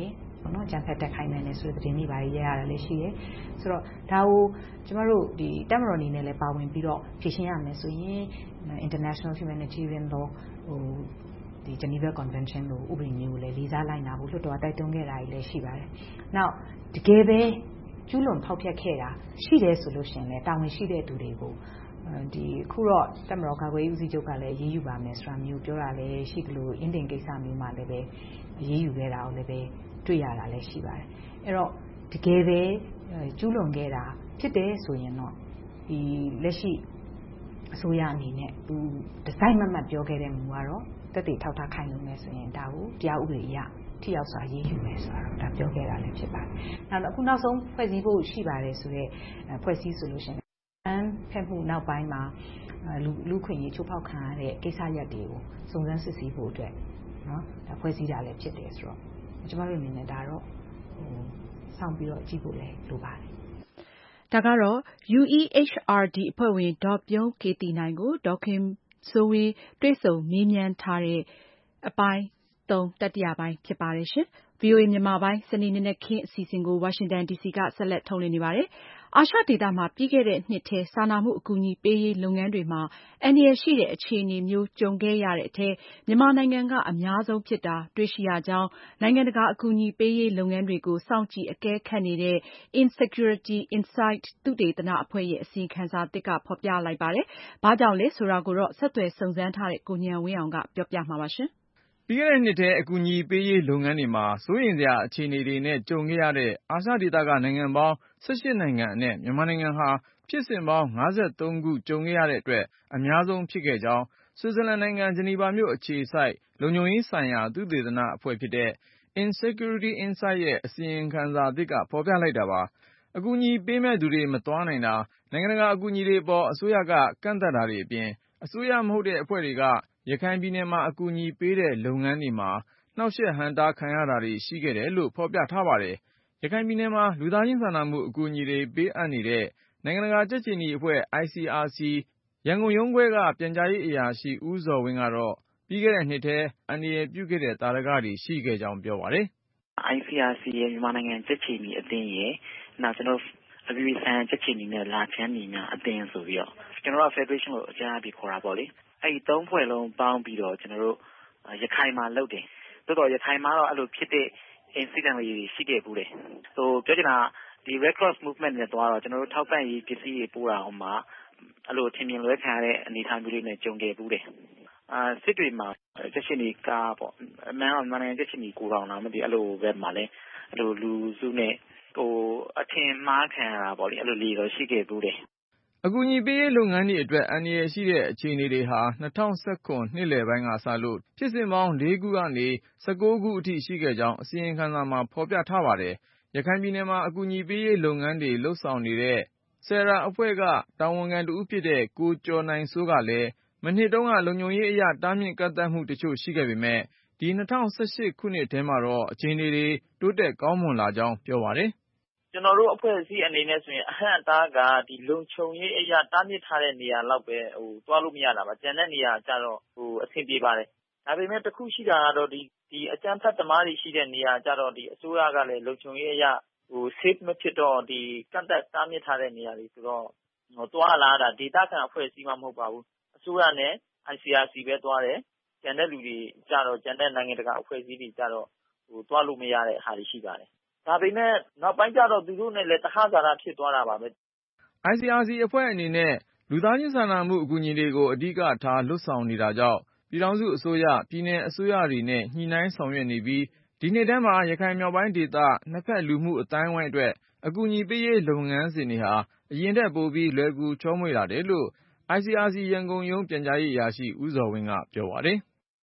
နော်ကြံဖက်တက်ခိုင်းနိုင်တယ်ဆိုတဲ့သတင်းတွေပါရရတာလည်းရှိတယ်ဆိုတော့ဒါကိုကျမတို့ဒီတက်မတော်အနေနဲ့လည်းပါဝင်ပြီးတော့ဖြေရှင်းရမယ်ဆိုရင် International Humanitarian Law ဟိုဒီ Geneva Convention လိုဥပဒေမျိုးကိုလည်းလေးစားလိုက်နာဖို့လွှတ်တော်တိုက်တွန်းခဲ့တာတွေလည်းရှိပါတယ်။ နောက်တကယ်ပဲကျူးလွန်ဖောက်ဖျက်ခဲ့တာရှိတယ်ဆိုလို့ရှိရင်လည်းတာဝန်ရှိတဲ့သူတွေကိုဒီခုတော့တက်မတော်ကာကွယ်ရေးဦးစီးချုပ်ကလည်းရေးယူပါမယ်ဆိုတာမျိုးပြောတာလည်းရှိသလိုအင်းတင်ကိစ္စမျိုးမှာလည်းပဲရေးယူခဲ့တာကိုလည်းပဲတွေ့ရတာလည်းရှိပါတယ်။အဲ့တော့တကယ်ပဲကျူးလွန်ခဲ့တာဖြစ်တယ်ဆိုရင်တော့ဒီလက်ရှိအစိုးရအနေနဲ့သူဒီဇိုင်းမမတ်ပြောခဲ့တဲ့မူကတော့တက်တည်ထောက်ထားခိုင်လုံနေဆိုရင်ဒါကိုတရားဥပဒေအရထိရောက်စွာရေးယူမယ်ဆိုတော့ဒါပြောခဲ့တာလည်းဖြစ်ပါတယ်။နောက်အခုနောက်ဆုံးဖွဲ့စည်းဖို့ရှိပါတယ်ဆိုတော့ဖွဲ့စည်းဆိုလို့ရှိရင်အန်ဖက်မှုနောက်ပိုင်းမှာလူလူခွင့်ရေးချိုးဖောက်ခံရတဲ့ကိစ္စရပ်တွေကိုစုံစမ်းစစ်ဆေးဖို့အတွက်နော်ဒါဖွဲ့စည်းတာလည်းဖြစ်တယ်ဆိုတော့ကျမတို့အနေနဲ့ဒါတော့ဟိုစောင့်ပြီးတော့ကြည့်ဖို့လည်းလိုပါတယ်ဒါကတော့ U E H R D အဖွဲ့ဝင်ဒေါ်ပြုံးကေတီနိုင်ကိုဒေါခင်စိုးဝင်းတွေ့ဆုံမေးမြန်းထားတဲ့အပိုင်းသုံးတတိယပိုင်းဖြစ်ပါတယ်ရှင်။ V O A မြန်မာပိုင်းစနေနေ့ခင်းအစီအစဉ်ကိုဝါရှင်တန်ဒီစီကဆက်လက်ထုတ်လွှင့်နေပါတယ်။အာရှဒေသမှာပြီးခဲ့တဲ့နှစ်ထဲစာနာမှုအကူအညီပေးရေးလုပ်ငန်းတွေမှာအန္တရာယ်ရှိတဲ့အခြေအနေမျိုးကြုံခဲ့ရတဲ့အထဲမြန်မာနိုင်ငံကအများဆုံးဖြစ်တာတွေ့ရှိရကြောင်းနိုင်ငံတကာအကူအညီပေးရေးလုပ်ငန်းတွေကိုစောင့်ကြည့်အကဲခတ်နေတဲ့ Insecurity Insight သုတေသနအဖွဲ့ရဲ့အစီရင်ခံစာသစ်ကဖော်ပြလိုက်ပါတယ်။ဘာကြောင့်လဲဆိုတာကိုတော့ဆက်သွယ်စုံစမ်းထားတဲ့ကိုဉာဏ်ဝင်းအောင်ကပြောပြမှာပါရှင်။ပြီးခဲ့တဲ့နှစ်ထဲအကူအညီပေးရေးလုပ်ငန်းတွေမှာစိုးရိမ်စရာအခြေအနေတွေနဲ့ကြုံခဲ့ရတဲ့အာရှဒေသကနိုင်ငံပေါင်း၁၈နိုင်ငံအနက်မြန်မာနိုင်ငံဟာဖြစ်စဉ်ပေါင်း၅၃ခုကြုံခဲ့ရတဲ့အတွက်အများဆုံးဖြစ်ခဲ့ကြောင်းဆွစ်ဇာလန်နိုင်ငံဂျနီဗာမြို့အခြေစိုက်လုံခြုံရေးဆိုင်ရာသုတေသနအဖွဲ့ဖြစ်တဲ့ Insecurity Insight ရဲ့အစီရင်ခံစာသစ်ကဖော်ပြလိုက်တာပါ။အကူအညီပေးမဲ့သူတွေမသွားနိုင်တာနိုင်ငံတကာအကူအညီတွေပေါ်အစိုးရကကန့်သတ်တာတွေအပြင်အစိုးရမဟုတ်တဲ့အဖွဲ့တွေကရခိုင်ပြည်နယ်မှာအကူအညီပေးတဲ့လုပ်ငန်းတွေမှာနှောက်ယှက်ဟန့်တားခံရတာတွေရှိခဲ့တယ်လို့ဖော်ပြထားပါတယ်။ရခိုင်ပြည်နယ်မှာလူသားချင်းစာနာမှုအကူအညီတွေပေးအပ်နေတဲ့နိုင်ငံတကာကြက်ခြေနီအဖွဲ့ I C R C ရန်ကုန်ရုံးခွဲကပြန်ကြားရေးအရာရှိဦးဇော်ဝင်းကတော့ပြီးခဲ့တဲ့နှစ်ထဲအန္တရာယ်ပြုခဲ့တဲ့သာဓကတွေရှိခဲ့ကြောင်းပြောပါတယ်။ I C R C ရဲ့မြန်မာနိုင်ငံကြက်ခြေနီအသင်းရဲ့နောက်ကျွန်တော်အပြည်ပြည်ဆိုင်ရာကြက်ခြေနီနဲ့လာချမ်းနီများအသင်းဆိုပြီးတော့ကျွန်တော်တို့ Federation ကိုအကြမ်းပြီးခေါ်တာပေါ့လေ။အဲဒီသုံးဖွဲ့လုံးပေါင်းပြီးတော့ကျွန်တော်တို့ရခိုင်မှာလုပ်တယ်။တိုးတော့ရခိုင်မှာတော့အဲ့လိုဖြစ်တဲ့ incident တွေရှိခဲ့ဘူးတယ်။ဆိုပြောချင်တာဒီ Red Cross Movement နဲ့တော့ကျွန်တော်တို့ထောက်ပံ့ရေးပစ္စည်းတွေပို့တာဟိုမှာအဲ့လိုထင်မြင်လွဲခံရတဲ့အနေအထားမျိုးတွေနဲ့ကြုံခဲ့ဘူးတယ်။အာစစ်တွေမှာကြက်ရှင်ဒီကားပေါ့အမှန်တော့မြန်မာနိုင်ငံကြက်ရှင်ဒီကိုတော်လားမသိအဲ့လိုပဲမှာလဲအဲ့လိုလူစုနဲ့ဟိုအထင်မှားခံရတာပေါ့လေအဲ့လိုလေးတော့ရှိခဲ့ဘူးတယ်အကူအညီပေးရေးလုပ်ငန်းတွေအတွက်အန္တရာယ်ရှိတဲ့အခြေအနေတွေဟာ၂၀၁၇နှစ်လယ်ပိုင်းကစလို့ဖြစ်စဉ်ပေါင်း၄ခုကနေ၁၉ခုအထိရှိခဲ့ကြောင်းအစီရင်ခံစာမှာဖော်ပြထားပါတယ်။ရခိုင်ပြည်နယ်မှာအကူအညီပေးရေးလုပ်ငန်းတွေလုပ်ဆောင်နေတဲ့ ဆယ်ရာ အဖွဲ့ကတာဝန်ခံတဦးဖြစ်တဲ့ကိုကျော်နိုင်စိုးကလည်းမနှစ်တုန်းကလုံခြုံရေးအရတားမြစ်ကန့်သတ်မှုတချို့ရှိခဲ့ပေမဲ့ဒီ၂၀၁၈ခုနှစ်ထဲမှာတော့အခြေအနေတွေတိုးတက်ကောင်းမွန်လာကြောင်းပြောပါတယ်။ကျွန်တော်တို့အဖွဲ့အစည်းအနေနဲ့ဆိုရင်အဟန့်အတားကဒီလုံခြုံရေးအရာတားမြစ်ထားတဲ့နေရာလောက်ပဲဟိုတွားလို့မရတာပါကျန်တဲ့နေရာကျတော့ဟိုအဆင်ပြေပါတယ်ဒါပေမဲ့တစ်ခုရှိတာကတော့ဒီဒီအကြမ်းဖက်သမားတွေရှိတဲ့နေရာကျတော့ဒီအစိုးရကလည်းလုံခြုံရေးအရာဟို safe မဖြစ်တော့ဒီကန့်သက်တားမြစ်ထားတဲ့နေရာတွေဆိုတော့ဟိုတွားလာတာဒေသခံအဖွဲ့အစည်းမှမဟုတ်ပါဘူးအစိုးရနဲ့ I C R C ပဲတွားတယ်ကျန်တဲ့လူတွေကျတော့ကျန်တဲ့နိုင်ငံတကာအဖွဲ့အစည်းတွေကျတော့ဟိုတွားလို့မရတဲ့ဟာတွေရှိပါတယ်ဒါပေမဲ့နောက်ပိုင်းကျတော့သူတို့နဲ့လည်းတဟဇာတာဖြစ်သွားတာပါပဲ I C R C အဖွဲ့အနေနဲ့လူသားချင်းစာနာမှုအကူအညီတွေကိုအဓိကထားလွတ်ဆောင်နေတာကြောင့်ပြည်ထောင်စုအစိုးရပြည်နယ်အစိုးရတွေနဲ့ညှိနှိုင်းဆောင်ရွက်နေပြီးဒီနှစ်ထဲမှာရခိုင်မြောက်ပိုင်းဒေသနှစ်ဖက်လူမှုအတိုင်းအဝိုင်းအတွက်အကူအညီပေးရေးလုပ်ငန်းစဉ်တွေဟာအရင်ထက်ပိုပြီးလွယ်ကူချောမွေ့လာတယ်လို့ I C R C ရန်ကုန်ရုံးပြန်ကြားရေးအရာရှိဦးဇော်ဝင်းကပြောပါတယ်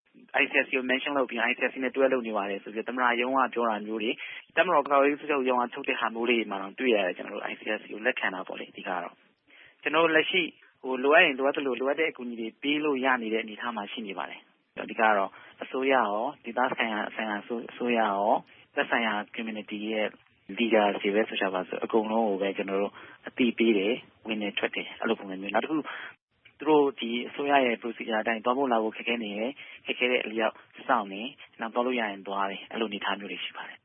I C R C ကို mention လုပ်ပြီး I C R C နဲ့တွဲလုပ်နေပါတယ်ဆိုပြီးသမ္မတရုံးကပြောတာမျိုးတွေသမ္မတော်ကာကွယ်ရေးချုပ်ရုံးကထုတ်တဲ့ဟာမျိုးတွေမှာတော့တွေ့ရတယ်ကျွန်တော်တို့ I C R C ကိုလက်ခံတာပေါ့လေဒီကတော့ကျွန်တော်လက်ရှိဟိုလိုအပ်ရင်လိုအပ်တယ်လို့လိုအပ်တဲ့အကူအညီတွေပေးလို့ရနေတဲ့အနေအထားမှာရှိနေပါတယ်ဒီကတော့အစိုးရရောဒေသဆိုင်ရာဆိုင်ရာအစိုးရရောသက်ဆိုင်ရာ community ရဲ့ leader တွေပဲဆိုကြပါစို့အကုန်လုံးကိုပဲကျွန်တော်တို့အသိပေးတယ်ဝင်နေထွက်တယ်အဲ့လိုပုံစံမျိုးနောက်တစ်ခုသူတို့ဒီအစိုးရရဲ့ procedure အတိုင်းသွားဖို့လာဖို့ခက်ခဲနေတယ်ခက်ခဲတဲ့အလျောက်စောင့်နေနောက်သွားလို့ရရင်သွားတယ်အဲ့လိုအနေအထားမျိုးတွေရှိပါတယ်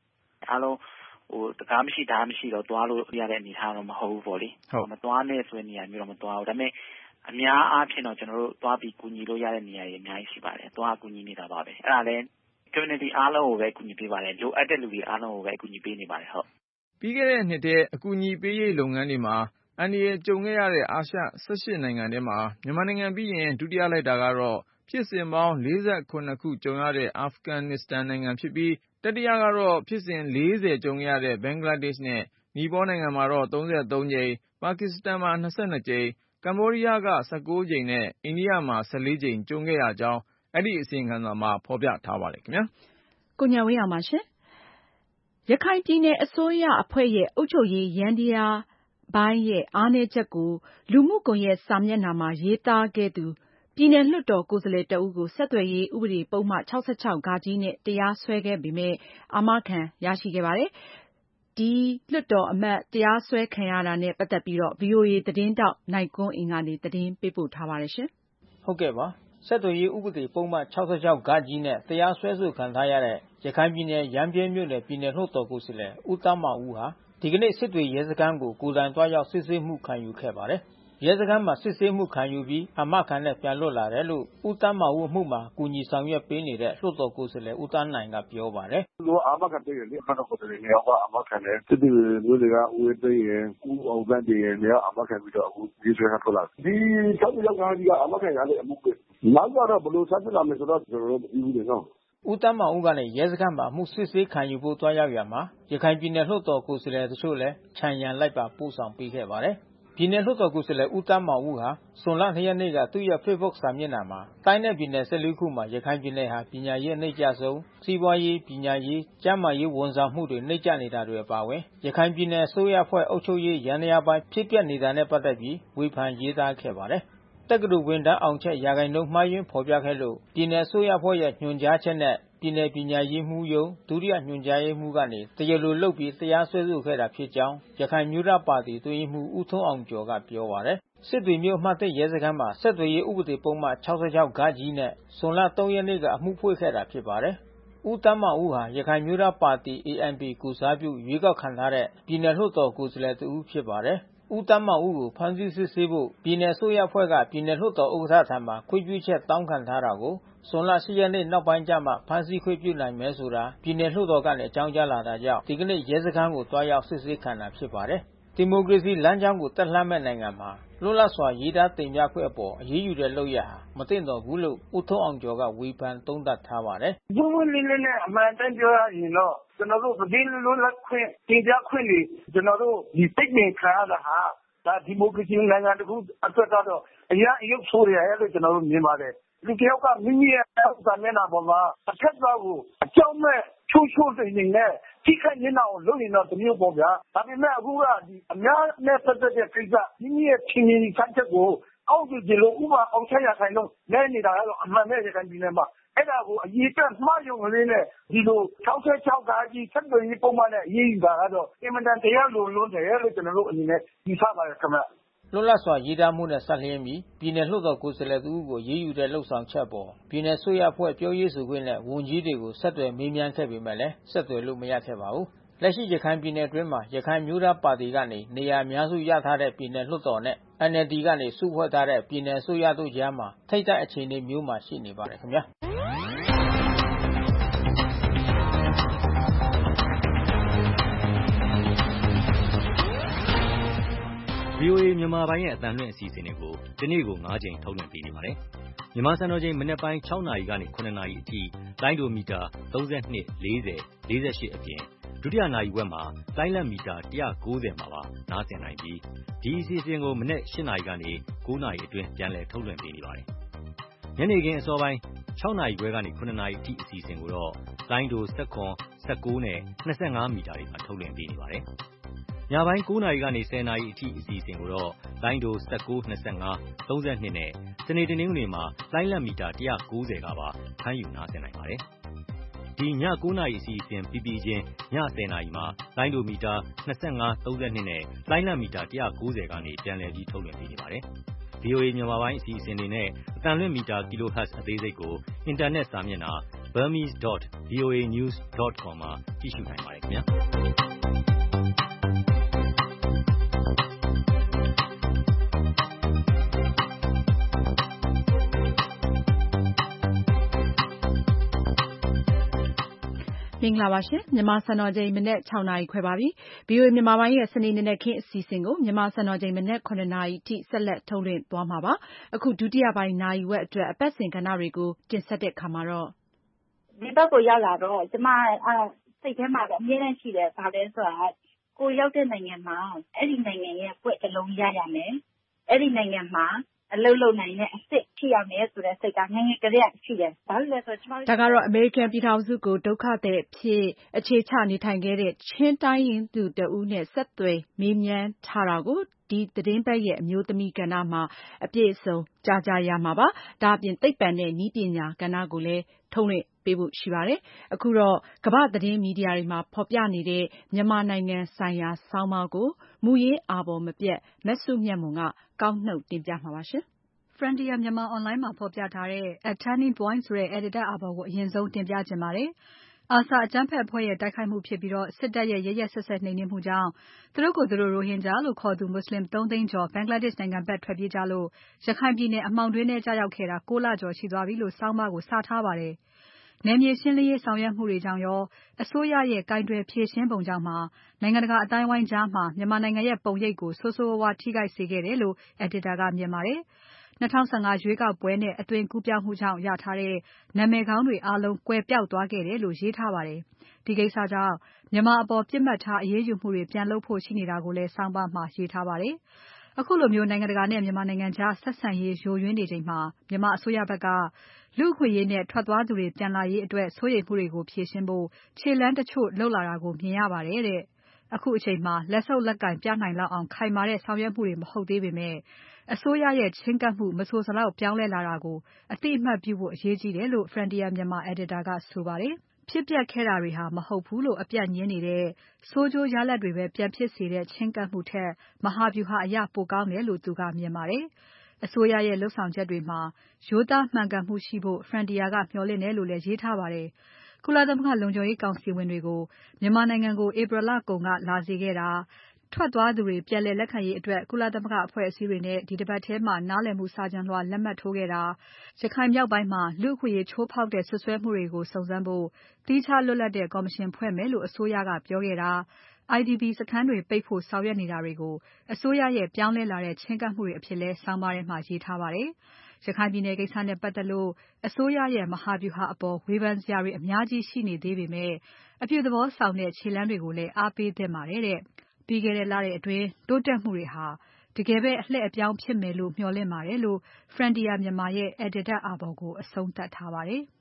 အားလုံးဟိုတကားမရှိဒါမရှိတော့သွားလို့ရတဲ့အနေအထားတော့မဟုတ်ဘူးပေါ့လေမသွားနဲ့ဆိုတဲ့နေရာမျိုးတော့မသွားဘူးဒါပေမဲ့အများအားဖြင့်တော့ကျွန်တော်တို့သွားပြီးကူညီလို့ရတဲ့နေရာတွေအများကြီးရှိပါတယ်သွားကူညီနေတာပါပဲအဲ့ဒါလည်း community အားလုံးကိုပဲကူညီပေးပါတယ်လိုအပ်တဲ့လူတွေအားလုံးကိုပဲကူညီပေးနေပါတယ်ဟုတ်ပြီးခဲ့တဲ့နှစ်တည်းအကူအညီပေးရေးလုပ်ငန်းတွေမှာအန်ဒီရဲ့ကြုံခဲ့ရတဲ့အာရှ၁၈နိုင်ငံထဲမှာမြန်မာနိုင်ငံပြီးရင်ဒုတိယလိုက်တာကတော့ဖြစ်စဉ်ပေါင်း၄ခုကြုံရတဲ့အာဖဂန်နစ္စတန်နိုင်ငံဖြစ်ပြီးတတိယကတော့ဖြစ်စဉ်၄၀ကြုံရတဲ့ဘင်္ဂလားဒေ့ရှ်နဲ့နီပေါနိုင်ငံမှာတော့၃၃ကြိမ်ပါကစ္စတန်မှာ၂၂ကြိမ်ကမ္ဘောဒီးယားက၁၉ကြိမ်နဲ့အိန္ဒိယမှာ၁၄ကြိမ်ကြုံခဲ့ရကြောင်းအဲ့ဒီအစီရင်ခံစာမှာဖော်ပြထားပါတယ်ခင်ဗျာကိုညာဝင်းအောင်ပါရှင်ရခိုင်ပြည်နယ်အစိုးရအဖွဲ့ရဲ့အုပ်ချုပ်ရေးယန္တရားပိုင်းရဲ့အားနည်းချက်ကိုလူမှုကွန်ရက်စာမျက်နှာမှာရေးသားခဲ့သူပြည်နယ်လွှတ်တော်ကိုယ်စားလှယ်တဦးကိုဆက်သွယ်ရေးဥပဒေပုံမှန်၆၆ဃနဲ့တရားစွဲခဲ့ပေမဲ့အာမခံရရှိခဲ့ပါတယ်။ဒီလွှတ်တော်အမတ်တရားစွဲခံရတာနဲ့ပတ်သက်ပြီးတော့ ဗွီအိုအေသတင်းတောက်နိုင်ကွန်းအိမ်ကနေသတင်းပေးပို့ထားပါတယ်ရှင်။ဟုတ်ကဲ့ပါဆက်သွယ်ရေးဥပဒေပုံမှန်၆၆ဃနဲ့တရားစွဲဆိုခံထားရတဲ့ရခိုင်ပြည်နယ်ရမ်းဗြဲမြို့နယ်ပြည်နယ်လွှတ်တော်ကိုယ်စားလှယ်ဦးတန်းမောင်ဦးဟာဒီကနေ့စစ်တွေရဲစခန်းကိုကိုယ်တိုင်တွားရောက်စစ်ဆေးမှုခံယူခဲ့ပါတယ်။ရဲစခန်းမှာစစ်ဆေးမှုခံယူပြီးအမခံနဲ့ပြန်လွတ်လာတယ်လို့ဦးတန်းမောင်ဦးမှုမှာကူညီဆောင်ရွက်ပေးနေတဲ့လွှတ်တော်ကိုယ်စားလှယ်ဦးတန်းနိုင်ကပြောပါတယ်။သူကအမခံပေးတယ်လေအမတော့ကိုယ်စားလှယ်နေရာကအမခံတယ်စစ်တွေမျိုးတွေကဦးဝေးသိရင်ဦးအောင်တန်းတည်ရင်လည်းအမခံပြီးတော့အခုရေးဆွဲထားထွက်လာဒီ၆၆ဃကြီးကအမခံရတဲ့အမှုပဲနောက်တော့ဘယ်လိုဆက်ဖြစ်လာမလဲဆိုတော့ကျွန်တော်တို့မသိဘူးလေနော်ဦးတန်းမောင်ဦးကလည်းရဲစခန်းမှာမှုစစ်ဆေးခံယူဖို့တွားရောက်ရမှာရခိုင်ပြည်နယ်လွှတ်တော်ကိုယ်စားလှယ်တချို့လည်းခြံရံလိုက်ပါပို့ဆောင်ပေးခဲ့ပါတယ်။ပြည်နယ်လွှတ်တော်ကိုယ်စားလှယ်ဦးတန်းမောင်ဦးဟာဇွန်လ၂ရက်နေ့ကသူ့ရဲ့ Facebook စာမျက်နှာမှာတိုင်းနယ်ပြည်နယ်၁၄ခုမှာရခိုင်ပြည်နယ်ဟာပညာရေးနှိမ့်ကျဆုံးစီးပွားရေးပညာရေးကျန်းမာရေးဝန်ဆောင်မှုတွေနှိမ့်ကျနေတာတွေအပါအဝင်ရခိုင်ပြည်နယ်အစိုးရအဖွဲ့အုပ်ချုပ်ရေးယန္တရားပိုင်းဖြစ်ပျက်နေတာနဲ့ပတ်သက်ပြီးဝေဖန်ရေးသားခဲ့ပါတယ်။တက္ကသိုလ်ဝင်တန်းအောင်ချက်ရာဂိုင်နှုန်းမှားယွင်းဖော်ပြခဲ့လို့ပြည်နယ်အစိုးရအဖွဲ့ရဲ့ညွှန်ကြားချက်နဲ့ပြည်နယ်ပညာရေးမှူးရုံးဒုတိယညွှန်ကြားရေးမှူးကနေတရားလိုလုပ်ပြီးတရားစွဲဆိုခဲ့တာဖြစ်ကြောင်းရခိုင်မျိုးသားပါတီတွင်မှူးဦးထွန်းအောင်ကျော်ကပြောပါတယ်။စစ်တွေမြို့အမှတ်၁ရဲစခန်းမှာဆက်သွယ်ရေးဥပဒေပုံမှန်၆၆ဃနဲ့ဇွန်လ၃ရက်နေ့ကအမှုဖွင့်ခဲ့တာဖြစ်ပါတယ်။ဦးတန်းမောင်ဦးဟာရခိုင်မျိုးသားပါတီ A N P ကိုစားပြုရွေးကောက်ခံထားတဲ့ပြည်နယ်လွှတ်တော်ကိုယ်စားလှယ်တဦးဖြစ်ပါတယ်။ဦးတန်းမောင်ဦးကိုဖမ်းဆီးစစ်ဆေးဖို့ပြည်နယ်အစိုးရအဖွဲ့ကပြည်နယ်လွှတ်တော်ဥက္ကဋ္ဌထံမှခွင့်ပြုချက်တောင်းခံထားတာကိုဇွန်လ၈ရက်နေ့နောက်ပိုင်းကျမှဖမ်းဆီးခွင့်ပြုနိုင်မယ်ဆိုတာပြည်နယ်လွှတ်တော်ကနေအကြောင်းကြားလာတာကြောင့်ဒီကနေ့ရဲစခန်းကိုတွားရောက်စစ်ဆေးခံတာဖြစ်ပါတယ်။ဒီမိုကရေစီလမ်းကြောင်းကိုတက်လှမ်းမဲ့နိုင်ငံမှာလွတ်လပ်စွာရေးသားတင်ပြခွင့်အပေါ်အရေးယူတဲ့လုပ်ရဟာမသင့်တော်ဘူးလို့ဦးထွန်းအောင်ကျော်ကဝေဖန်သုံးသပ်ထားပါတယ်။ဘုံဘုံလေးလေးနဲ့အမှန်တမ်းပြောရရင်တော့ကျွန်တော်တို့သတင်းလွတ်လပ်ခွင့်တင်ပြခွင့်တွေကျွန်တော်တို့ဒီပိတ်ပင်ခံရတာဟာဒါဒီမိုကရေစီနိုင်ငံတခုအတွက်ကတော့အရာအယုတ်ဆိုးရတယ်လို့ကျွန်တော်တို့မြင်ပါတယ်လူတယောက်ကမိမိရဲ့ဥစ္စာမျက်နှာပေါ်မှာအထက်သားကိုအကြောင်းမဲ့ချိုးချိုးနေနေထိခိုက်နေတာကိုလုပ်ရင်တော့တမျိုးပေါ့ဗျာဒါပေမဲ့အခုကဒီအများနဲ့ပတ်သက်တဲ့ကိစ္စမိမိရဲ့ချင်းချင်းစမ်းချက်ကိုအောက်ကျကျလို့ဥပမာအောင်ချက်ရခိုင်လို့လဲနေတာကတော့အမှန်နဲ့ရခိုင်ပြည်နယ်မှာအဲ့ဒါကိုအရေးတက်မှားယုံလေးနဲ့ဒီလို၆၆ဃကြီးဆက်သွယ်ရေးပုံမှန်နဲ့အရေးယူတာကတော့အင်မတန်တရားလိုလွန်းတယ်လို့ကျွန်တော်တို့အနေနဲ့ယူဆပါတယ်ခင်ဗျလွတ်လပ်စွာရေးသားမှုနဲ့ဆက်လျင်းပြီးပြည်နယ်လွှတ်တော်ကိုယ်စားလှယ်သူကိုရေးယူတဲ့လှုပ်ဆောင်ချက်ပေါ်ပြည်နယ်ဆိုရအဖွဲ့ပြောရေးဆိုခွင့်နဲ့ဝန်ကြီးတွေကိုဆက်သွယ်မေးမြန်းခဲ့ပေမဲ့လည်းဆက်သွယ်လို့မရခဲ့ပါဘူး။လက်ရှိရခိုင်ပြည်နယ်အတွင်းမှာရခိုင်မျိုးသားပါတီကနေနေရာအများစုရထားတဲ့ပြည်နယ်လွှတ်တော်နဲ့ N L D ကနေစုဖွဲ့ထားတဲ့ပြည်နယ်ဆိုရတို့ကြားမှာထိပ်တိုက်အခြေအနေမျိုးမှာရှိနေပါတယ်ခင်ဗျာ။ဗွီအိုအေမြန်မာပိုင်းရဲ့အသံလွှင့်အစီအစဉ်တွေကိုဒီနေ့ကို၅ကြိမ်ထုတ်လွှင့်ပေးနေပါတယ်။မြန်မာစံတော်ချိန်မနက်ပိုင်း၆နာရီကနေ၇နာရီအထိလိုင်းဒိုမီတာ၃၂ ၄၀ ၄၈အပြင်ဒုတိယနာရီဝက်မှာလိုင်းလက်မီတာ၁၉၀မှာပါနားဆင်နိုင်ပြီးဒီအစီအစဉ်ကိုမနက်၈နာရီကနေ၉နာရီအတွင်းပြန်လည်ထုတ်လွှင့်ပေးနေပါတယ်။ညနေခင်းအစောပိုင်း၆နာရီခွဲကနေ၇နာရီအထိအစီအစဉ်ကိုတော့လိုင်းဒို၁၇ ၁၉နဲ့၂၅မီတာတွေမှာထုတ်လွှင့်ပေးနေပါတယ်။ညပိုင်း၉နာရီကနေ၁၀နာရီအထိအစီအစဉ်ကိုတော့လိုင်းဒို၁၉ ၂၅ ၃၂နဲ့စနေတနင်္ဂနွေမှာလိုင်းလက်မီတာ၁၉၀ကပါဖမ်းယူနားဆင်နိုင်ပါတယ်။ဒီည၉နာရီအစီအစဉ်ပြီးပြီးချင်းည၁၀နာရီမှာလိုင်းဒိုမီတာ၂၅ ၃၂နဲ့လိုင်းလက်မီတာ၁၉၀ကနေပြန်လည်ပြီးထုတ်လွှင့်ပေးနေပါတယ်။ဗွီအိုအေမြန်မာပိုင်းအစီအစဉ်တွေနဲ့အသံလွှင့်မီတာ Kilohertz အသေးစိတ်ကိုအင်တာနက်စာမျက်နှာ burmese dot v o a news dot com မှာကြည့်ရှုနိုင်ပါတယ်ခင်ဗျာမင်္ဂလာပါရှင်မြန်မာစံတော်ချိန်မနေ့၆နာရီခွဲပါပြီ ဗီအိုအေ မြန်မာပိုင်းရဲ့စနေနေ့နဲ့ခင်းအစီအစဉ်ကိုမြန်မာစံတော်ချိန်မနေ့ခုနှစ်နာရီထိဆက်လက်ထုတ်လွှင့်သွားမှာပါအခုဒုတိယပိုင်းနာရီဝက်အတွက်အပတ်စဉ်ကဏ္ဍတွေကိုတင်ဆက်တဲ့အခါမှာတော့ဒီဘက်ကိုရောက်လာတော့ကျမစိတ်ထဲမှာအမြဲတမ်းရှိတယ်ဘာလဲဆိုတော့ကိုရောက်တဲ့နိုင်ငံမှာအဲ့ဒီနိုင်ငံရဲ့ပွက်တစ်လုံးရရမယ်အဲ့ဒီနိုင်ငံမှာအလုပ်လုပ်နိုင်တဲ့အစ်စ်ဖြစ်ရမယ်ဆိုတဲ့စိတ်ကငယ်ငယ်ကလေးကရှိတယ်။ဘာလို့လဲဆိုတော့ကျမတို့ဒါကတော့အမေရိကန်ပြည်ထောင်စုကိုဒုက္ခသည်ဖြစ်အခြေချနေထိုင်ခဲ့တဲ့ချင်းတိုင်းရင်းသူတဦးနဲ့ဆက်သွယ်မေးမြန်းထားတာကိုဒီသတင်းပတ်ရဲ့အမျိုးသမီးကဏ္ဍမှာအပြည့်အစုံကြားကြရမှာပါ။ဒါအပြင်သိပ္ပံနဲ့နည်းပညာကဏ္ဍကိုလည်းထုတ်လွှင့်ပေးဖို့ရှိပါတယ်။အခုတော့ကမ္ဘာသတင်းမီဒီယာတွေမှာဖော်ပြနေတဲ့မြန်မာနိုင်ငံဆိုင်ရာဆောင်းပါးကိုမူရင်းအာဘော်မပြတ်မဆုမြတ်မွန်ကကောက်နှုတ်တင်ပြမှာပါရှင်။ Frontier မြန်မာ online မှာဖော်ပြထားတဲ့ A Turning Point ဆိုတဲ့ editor အာဘော်ကိုအရင်ဆုံးတင်ပြချင်ပါတယ်။ ARSA အကြမ်းဖက်အဖွဲ့ရဲ့တိုက်ခိုက်မှုဖြစ်ပြီးတော့စစ်တပ်ရဲ့ရက်ရက်စက်စက်နှိမ်နင်းမှုကြောင့်သူတို့ကိုယ်သူတို့ရိုဟင်ဂျာလို့ခေါ်သူမွတ်စလင်သုံးသိန်းကျော်ဘင်္ဂလားဒေ့ရှ်နိုင်ငံဘက်ထွက်ပြေးကြလို့ရခိုင်ပြည်နယ်အမှောင်တွင်းထဲကျရောက်ခဲ့တာကိုးလကျော်ရှိသွားပြီလို့ဆောင်းပါးကိုစထားပါတယ်။နယ်မြေရှင်းလင်းရေးဆောင်ရွက်မှုတွေကြောင့်ရောအစိုးရရဲ့ကင်တွယ်ဖြေရှင်းပုံကြောင့်မှာနိုင်ငံတကာအတိုင်းဝိုင်းကြားမှာမြန်မာနိုင်ငံရဲ့ပုံရိပ်ကိုဆိုးဆိုးဝါးဝါးထိခိုက်စေခဲ့တယ်လို့ editor ကမြင်ပါတယ်။၂၀၁၅ရွေးကောက်ပွဲနဲ့အသွင်ကူးပြောင်းမှုကြောင့်ရထားတဲ့နာမည်ကောင်းတွေအားလုံးကွယ်ပျောက်သွားခဲ့တယ်လို့ရေးထားပါတယ်။ဒီကိစ္စကြောင့်မြန်မာအပေါ်ပြစ်မှတ်ထားအရေးယူမှုတွေပြန်လုပ်ဖို့ရှိနေတာကိုလည်းဆောင်းပါးမှာရေးထားပါတယ်။အခုလိုမျိုးနိုင်ငံတကာနဲ့မြန်မာနိုင်ငံကြားဆက်ဆံရေးယိုယွင်းနေချိန်မှာမြန်မာအစိုးရဘက်ကလူ့အခွင့်အရေးနဲ့ထွက်သွားသူတွေပြန်လာရေးအတွက်စိုးရိမ်မှုတွေကိုဖြေရှင်းဖို့ခြေလှမ်းတချို့လှုပ်လာတာကိုမြင်ရပါတယ်တဲ့။အခုအချိန်မှာလက်ဆုပ်လက်ကင်ပြနိုင်လောက်အောင်ခိုင်မာတဲ့ဆောင်ရွက်မှုတွေမဟုတ်သေးပေမဲ့အစိုးရရဲ့ချဉ်းကပ်မှုမဆိုစလောက်ပြောင်းလဲလာတာကိုအတိအမှတ်ပြုဖို့အရေးကြီးတယ်လို့ Frontier မြန်မာ editor ကဆိုပါတယ်။ဖြစ်ပျက်ခဲ့တာတွေဟာမဟုတ်ဘူးလို့အပြတ်ငြင်းနေတဲ့ဆိုးကျိုးရလဒ်တွေပဲပြန်ဖြစ်စေတဲ့ချဉ်းကပ်မှုထက်မဟာဗျူဟာအရပိုကောင်းတယ်လို့သူကမြင်ပါတယ်။အစိုးရရဲ့လုပ်ဆောင်ချက်တွေမှာရိုးသားမှန်ကန်မှုရှိဖို့ Frontier ကမျှော်လင့်တယ်လို့လည်းရေးထားပါတယ်။ကုလသမဂ္ဂလုံခြုံရေးကောင်စီဝင်တွေကိုမြန်မာနိုင်ငံကိုဧပြီလကုန်ကလာစေခဲ့တာထွက်သွားသူတွေပြန်လည်လက်ခံရေးအတွက်ကုလသမဂ္ဂအဖွဲ့အစည်းတွေနဲ့ဒီတစ်ပတ်ထဲမှာနားလည်မှုစာချွန်လွှာလက်မှတ်ထိုးခဲ့တာရခိုင်မြောက်ပိုင်းမှာလူ့အခွင့်အရေးချိုးဖောက်တဲ့ဆွဆွဲမှုတွေကိုစုံစမ်းဖို့သီးခြားလွတ်လပ်တဲ့ကော်မရှင်ဖွဲ့မယ်လို့အစိုးရကပြောခဲ့တာ I D P စခန်းတွေပိတ်ဖို့ဆောင်ရွက်နေတာတွေကိုအစိုးရရဲ့ပြောင်းလဲလာတဲ့ချဉ်းကပ်မှုတွေအဖြစ်လဲဆောင်းပါးထဲမှာရေးထားပါတယ်။ရခိုင်ပြည်နယ်ကိစ္စနဲ့ပတ်သက်လို့အစိုးရရဲ့မဟာဗျူဟာအပေါ်ဝေဖန်စရာတွေအများကြီးရှိနေသေးပေမဲ့အပြုသဘောဆောင်တဲ့ခြေလှမ်းတွေကိုလည်းအားပေးသင့်ပါတယ်တဲ့။ပြီးခဲ့တဲ့လတွေအတွင်းတိုးတက်မှုတွေဟာတကယ်ပဲအလှည့်အပြောင်းဖြစ်မယ်လို့မျှော်လင့်ပါတယ်လို့ Frontier မြန်မာရဲ့ editor အာဘော်ကိုအဆုံးသတ်ထားပါတယ်။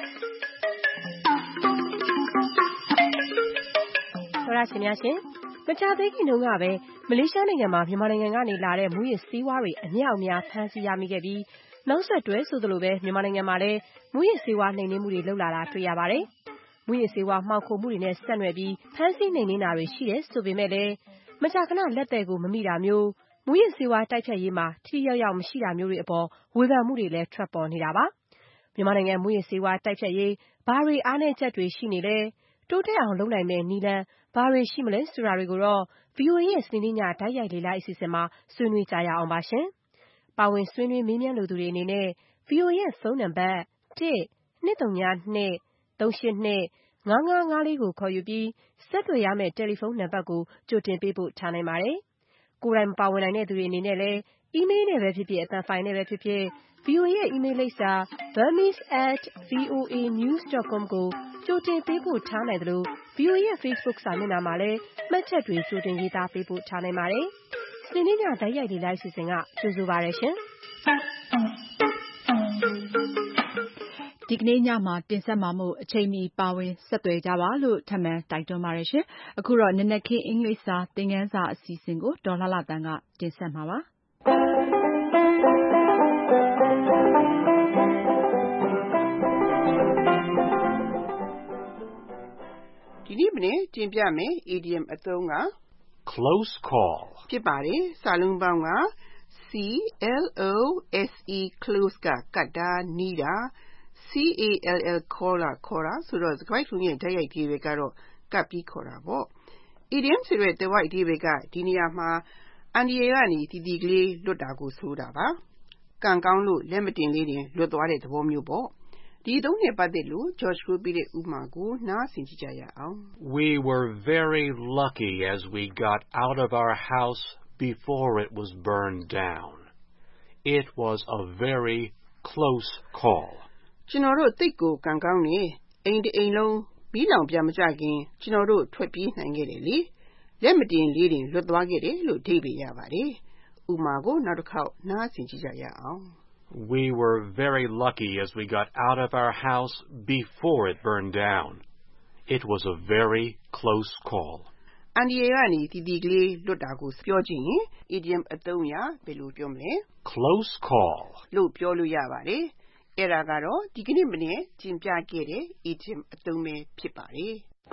သောရရှင်များရှင်မကြာသေးခင်တုန်းကပဲမလေးရှားနိုင်ငံမှာမြန်မာနိုင်ငံကနေလာတဲ့မူရစ်ဆေးဝါးတွေအမြောက်အများဖမ်းဆီးရမိခဲ့ပြီးနောက်ဆက်တွဲဆိုသလိုပဲမြန်မာနိုင်ငံမှာလည်းမူရစ်ဆေးဝါးနှိမ်နင်းမှုတွေလုပ်လာတာတွေ့ရပါတယ်။မူရစ်ဆေးဝါးမှောင်ခိုမှုတွေနဲ့ဆက်နွယ်ပြီးဖမ်းဆီးနှိမ်နင်းတာတွေရှိတယ်ဆိုပေမဲ့လည်းမကြာခဏလက်သည်ကိုမမိတာမျိုးမူရစ်ဆေးဝါးတိုက်ဖျက်ရေးမှာထိရောက်ရောက်မရှိတာမျိုးတွေအပေါ်ဝေဖန်မှုတွေလည်းထွက်ပေါ်နေတာပါ။မြန်မာနိုင်ငံမူရစ်ဆေးဝါးတိုက်ဖျက်ရေးဘာတွေအားနည်းချက်တွေရှိနေလဲတိုးတက်အောင်လုပ်နိုင်မယ့်နည်းလမ်းဘာတွေရှိမလဲဆိုတာတွေကိုတော့ ဗီအိုအေ ရဲ့စနေညတိုက်ရိုက်လေ့လာအစီအစဉ်မှာဆွေးနွေးကြရအောင်ပါရှင်။ပါဝင်ဆွေးနွေးမေးမြန်းလိုသူတွေအနေနဲ့ ဗီအိုအေ ရဲ့ဖုန်းနံပါတ် တစ် နှစ် သုံး ည နှစ် သုံး ရှစ် နှစ် ငါး ငါး ငါး လေးကိုခေါ်ယူပြီးဆက်သွယ်ရမယ့်တယ်လီဖုန်းနံပါတ်ကိုကြိုတင်ပေးပို့ထားနိုင်ပါတယ်။ကိုယ်တိုင်မပါဝင်နိုင်တဲ့သူတွေအနေနဲ့လည်း email နဲ့ပဲဖြစ်ဖြစ်အသံဖိုင်နဲ့ပဲဖြစ်ဖြစ် ဗီအိုအေ ရဲ့ email လိပ်စာ burmese at voa news dot com ကိုကြိုတင်ပေးပို့ထားနိုင်သလို ဗီအိုအေ ရဲ့ Facebook စာမျက်နှာမှာလည်းမှတ်ချက်တွေကြိုတင်ရေးသားပေးပို့ထားနိုင်ပါတယ်။စနေညတိုက်ရိုက်လေ့လာအစီအစဉ်ကကြိုဆိုပါရရှင်။ဒီကနေ့ညမှာတင်ဆက်မှာမို့အချိန်မီပါဝင်ဆက်သွယ်ကြပါလို့ထပ်မံတိုက်တွန်းပါရရှင်။အခုတော့နနက်ခင်းအင်္ဂလိပ်စာသင်ခန်းစာအစီအစဉ်ကိုဒေါ်လှလှတန်းကတင်ဆက်မှာပါ။ဒီနေ့မနေ့တင်ပြမယ် idiom အသုံးက close call ဖြစ်ပါတယ်။စာလုံးပေါင်းက C L O S E close ကကတ်တာနီးတာ C A L L ခေါ်လာခေါ်တာဆိုတော့စကားထုံးရဲ့ဓာတ်ရိုက်ဒီပဲကတော့ကပ်ပြီးခေါ်တာပေါ့ idiom ဆိုတဲ့တဝိုက်ဒီပဲကဒီနေရာမှာအန်ဒီရကနေတီတီကလေးလွတ်တာကိုဆိုတာပါကံကောင်းလို့လက်မတင်လေးတင်လွတ်သွားတဲ့သဘောမျိုးပေါ့ဒီသုံးနဲ့ပတ်သက်လို့ George ကိုပြတဲ့ဥပမာကိုနားဆင်ကြည့်ကြရအောင် We were very lucky as we got out of our house before it was burned down. It was a very close call. ကျွန်တော်တို့သိပ်ကိုကံကောင်းနေအိမ်တအိမ်လုံးမီးလောင်ပြမကြခင်ကျွန်တော်တို့ထွက်ပြေးနိုင်ခဲ့တယ်လေလက်မတင်လေးတင်လွတ်သွားခဲ့တယ်လို့အဓိပ္ပာယ်ရပါတယ်ဥပမာကိုနောက်တစ်ခေါက်နားဆင်ကြည့်ကြရအောင် We were very lucky as we got out of our house before it burned down. It was a very close call. အန်ဒီရကနေတီတီကလေးလွတ်တာကိုပြောချင်ရင် idiom အသုံးအရဘယ်လိုပြောမလဲ Close call လို့ပြောလို့ရပါတယ်အဲ့ဒါကတော့ဒီကနေ့မနေ့ကျင်ပြခဲ့တဲ့ idiom အသုံးပဲဖြစ်ပါတယ်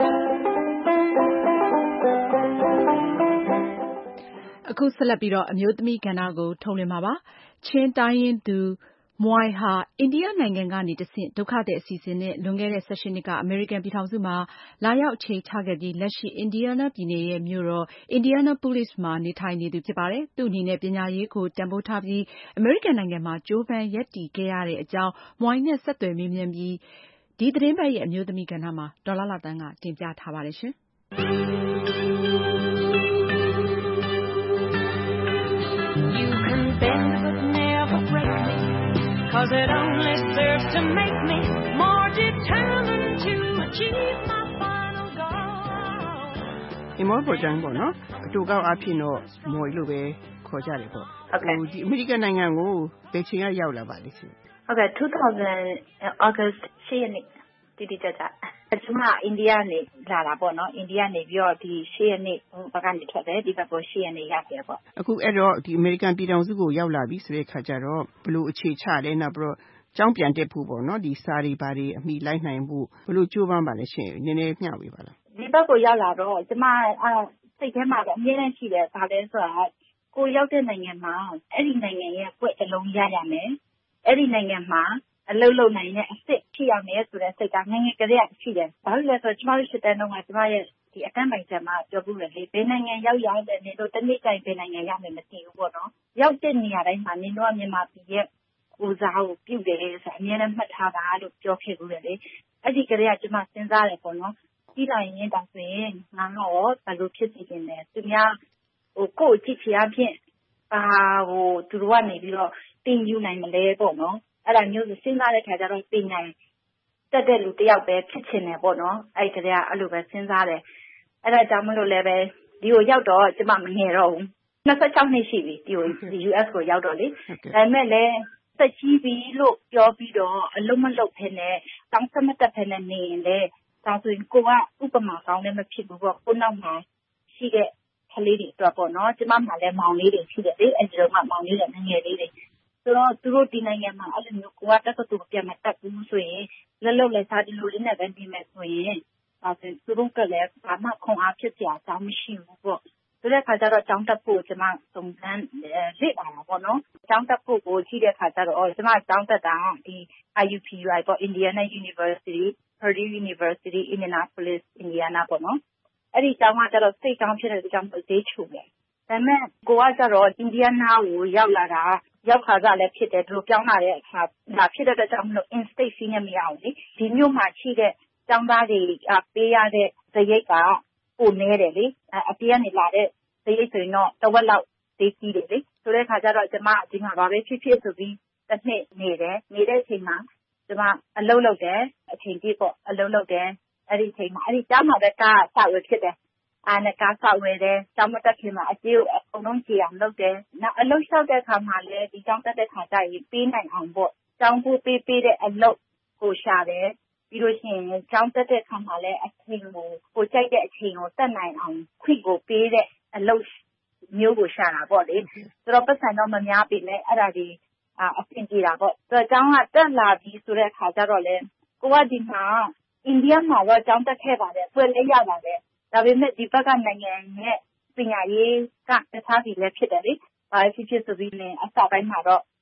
အခုဆက်လက်ပြီးတော့အမျိုးသမီးကဏ္ဍကိုထုတ်လွှင့်မှာပါချင်းတိုင်းရင်းသူမွိုင်ဟာအိန္ဒိယနိုင်ငံကနေတဆင့်ဒုက္ခသည်အစီအစဉ်နဲ့လွန်ခဲ့တဲ့ဆယ်ရှစ်နှစ်ကအမေရိကန်ပြည်ထောင်စုမှာလာရောက်အခြေချခဲ့ပြီးလက်ရှိအင်ဒီယားနားပြည်နယ်ရဲ့မြို့တော်အင်ဒီယားနာပိုလိစ်မှာနေထိုင်နေသူဖြစ်ပါတယ်။သူ့အနေနဲ့ပညာရေးကိုတန်ဖိုးထားပြီးအမေရိကန်နိုင်ငံမှာကြိုးပမ်းရပ်တည်ခဲ့ရတဲ့အကြောင်းမွိုင်နဲ့ဆက်သွယ်မေးမြန်းပြီးဒီသတင်းပတ်ရဲ့အမျိုးသမီးကဏ္ဍမှာဒေါ်လာလာတန်းကတင်ပြထားပါတယ်ရှင်။ Cause it only serves to make me more determined to achieve my final goal. ဒီမောပေါ်ကြမ်းပေါ့နော်အတူကောက်အဖြစ်တော့မော်လို့ပဲခေါ်ကြတယ်ပေါ့ဟုတ်ကဲ့ဒီအမေရိကန်နိုင်ငံကိုဘယ်ချိန်ကရောက်လာပါလဲရှင်ဟုတ်ကဲ့two thousand August ရှစ်ရက်နေ့တိတိကျကျကျွန်မအိန္ဒိယနေလာတာပေါ့နော်အိန္ဒိယနေပြီးတော့ဒီရှစ်ရက်နေ့ဘက်ကနေထွက်တယ်ဒီဘက်ကိုရှစ်ရက်နေ့ရောက်တယ်ပေါ့အခုအဲ့တော့ဒီအမေရိကန်ပြည်ထောင်စုကိုရောက်လာပြီဆိုတဲ့ခါကျတော့ဘလို့အခြေချလဲနောက်ပြီးတော့ကျောင်းပြန်တက်ဖို့ပေါ့နော်ဒီစာတွေဘာတွေအမိလိုက်နိုင်ဖို့ဘလို့ကြိုးပမ်းပါလဲရှင်နည်းနည်းမျှဝေပါလားဒီဘက်ကိုရောက်လာတော့ကျွန်မအဲ့စိတ်ထဲမှာတော့အမြဲတမ်းရှိတယ်ဒါလဲဆိုတော့ကိုရောက်တဲ့နိုင်ငံမှာအဲ့ဒီနိုင်ငံရဲ့ပွက်အလုံးရရမယ်အဲ့ဒီနိုင်ငံမှာအလုပ်လုပ်နိုင်တဲ့အစ်စ်ဖြစ်ရမယ်ဆိုတဲ့စိတ်ကငယ်ငယ်ကလေးကရှိတယ်။ဘာလို့လဲဆိုတော့ကျွန်မတို့ရှစ်တန်းတော့ကကျွန်မရဲ့ဒီအကန့်ပိုင်းချက်မှာပြောပြလို့လေဘယ်နိုင်ငံရောက်ရောက်တဲ့နေတော့တနေ့တိုင်းဘယ်နိုင်ငံရောက်မယ်မသိဘူးပေါ့နော်။ရောက်တဲ့နေရာတိုင်းမှာနေတော့မြန်မာပြည်ရဲ့ကိုစားကိုပြုတ်တယ်ဆိုအများနဲ့မှတ်ထားတာလို့ပြောခဲ့ဘူးလေ။အဲ့ဒီကလေးကကျွန်မစဉ်းစားတယ်ပေါ့နော်။ပြီးလာရင်တောင်ဆိုရင်ငါတော့ဘယ်လိုဖြစ်စီနေလဲ။သူများဟိုကိုယ့်ကြည့်ချင်အဖြစ်အာဟိုသူတို့ကနေပြီးတော့တင်ယူနိုင်မလဲပေါ့နော်။အဲ့ဒါမျိုးစဉ်းစားတဲ့ခါကျတော့ပညာတက်တဲ့လူတယောက်ပဲဖြစ်ချင်တယ်ပေါ့နော်အဲ့ဒီတည်းကအဲ့လိုပဲစဉ်းစားတယ်အဲ့ဒါကြောင့်မလို့လည်းပဲဒီကိုရောက်တော့ကျမမငယ်တော့ဘူးနှစ်ဆယ့်ခြောက်နှစ်ရှိပြီဒီကိုဒီ U S ကိုရောက်တော့လေဒါပေမဲ့လည်းသက်ကြီးပြီလို့ပြောပြီးတော့အလုံးမလုံးဖ ೇನೆ တောင်းစမတက်ဖ ೇನೆ နေရင်လေဒါဆိုရင်ကိုကဥပမာကောင်းလည်းမဖြစ်ဘူးပေါ့ကိုနောက်မှာရှိတဲ့ကလေးတွေအတွက်ပေါ့နော်ကျမမှလည်းမောင်လေးတွေရှိတယ်လေအဲ့ဒီတော့မှမောင်လေးတွေငယ်လေးတွေဆိုတော့သူတို့ဒီနိုင်ငံမှာအဲ့လိုမျိုးကိုကတက်တူပြန်မတက်ဘူးဆိုရင်လက်လုံးလက်စားဒီလိုလေးနဲ့ပဲနေမယ်ဆိုရင်ဒါဆိုသူတို့ကလည်းဘာမှခွန်အားဖြစ်စရာအကြောင်းမရှိဘူးပေါ့ဆိုတဲ့ခါကျတော့ကျောင်းတက်ဖို့ကျွန်မစုံစမ်းလေ့လာတာပေါ့နော်ကျောင်းတက်ဖို့ကိုကြည့်တဲ့ခါကျတော့ကျွန်မကျောင်းတက်တာဒီ I U P U I ပေါ့ Indiana University Purdue University Indianapolis Indiana ပေါ့နော်အဲ့ဒီကျောင်းကကျတော့စိတ်ကောင်းဖြစ်တဲ့ကျောင်းကိုဈေးချိုတယ်ဒါပေမဲ့ကိုကကျတော့အင်ဒီယားနားကိုရောက်လာတာရောက်ခါကလည်းဖြစ်တယ်သူတို့ပြောင်းလာတဲ့အခါဒါဖြစ်တဲ့အတွက်ကြောင့်မလို့ in state စီးနေမရအောင်လေဒီမျိုးမှာရှိတဲ့ကျောင်းသားတွေပေးရတဲ့ဇရိတ်ကပိုနေတယ်လေအပြေးကနေလာတဲ့ဇရိတ်ဆိုရင်တော့တဝက်လောက်သေးကြီးတယ်လေဆိုတဲ့ခါကျတော့ကျမဒီမှာဘာပဲဖြစ်ဖြစ်ဆိုပြီးတစ်နှစ်နေတယ်နေတဲ့အချိန်မှာကျမအလုပ်လုပ်တယ်အချိန်ပြည့်ပေါ့အလုပ်လုပ်တယ်အဲ့ဒီအချိန်မှာအဲ့ဒီကျောင်းမှာပဲကားစဝယ်ဖြစ်တယ်အာနကားဆောက်ဝယ်တယ်ကျောင်းမတက်ခင်မှာအကျိုးအကုန်လုံးကြည့်အောင်လုပ်တယ်နောက်အလုပ်လျှောက်တဲ့အခါမှာလည်းဒီကျောင်းတက်တဲ့ခါကျရင်ပေးနိုင်အောင်ပေါ့ကျောင်းဖို့ပေးပေးတဲ့အလုပ်ကိုရှာတယ်ပြီးလို့ရှိရင်ကျောင်းတက်တဲ့အခါမှာလည်းအချိန်ကိုကိုကြိုက်တဲ့အချိန်ကိုတက်နိုင်အောင်ခွင့်ကိုပေးတဲ့အလုပ်မျိုးကိုရှာတာပေါ့လေဆိုတော့ပတ်စံတော့မများပြီလေအဲ့ဒါဒီအဆင်ပြေတာပေါ့ဆိုတော့ကျောင်းကတက်လာပြီးဆိုတဲ့အခါကျတော့လေကိုကဒီမှာအိန္ဒိယမှာတော့ကျောင်းတက်ခဲ့ပါတယ်ပွဲလေးရပါတယ်ဒါပေမဲ့ဒီဘက်ကနိုင်ငံရဲ့ပညာရေးကတခြားစီလည်းဖြစ်တယ်လေ။ဘာဖြစ်ဖြစ်ဆိုပြီးလည်းအစပိုင်းမှာတော့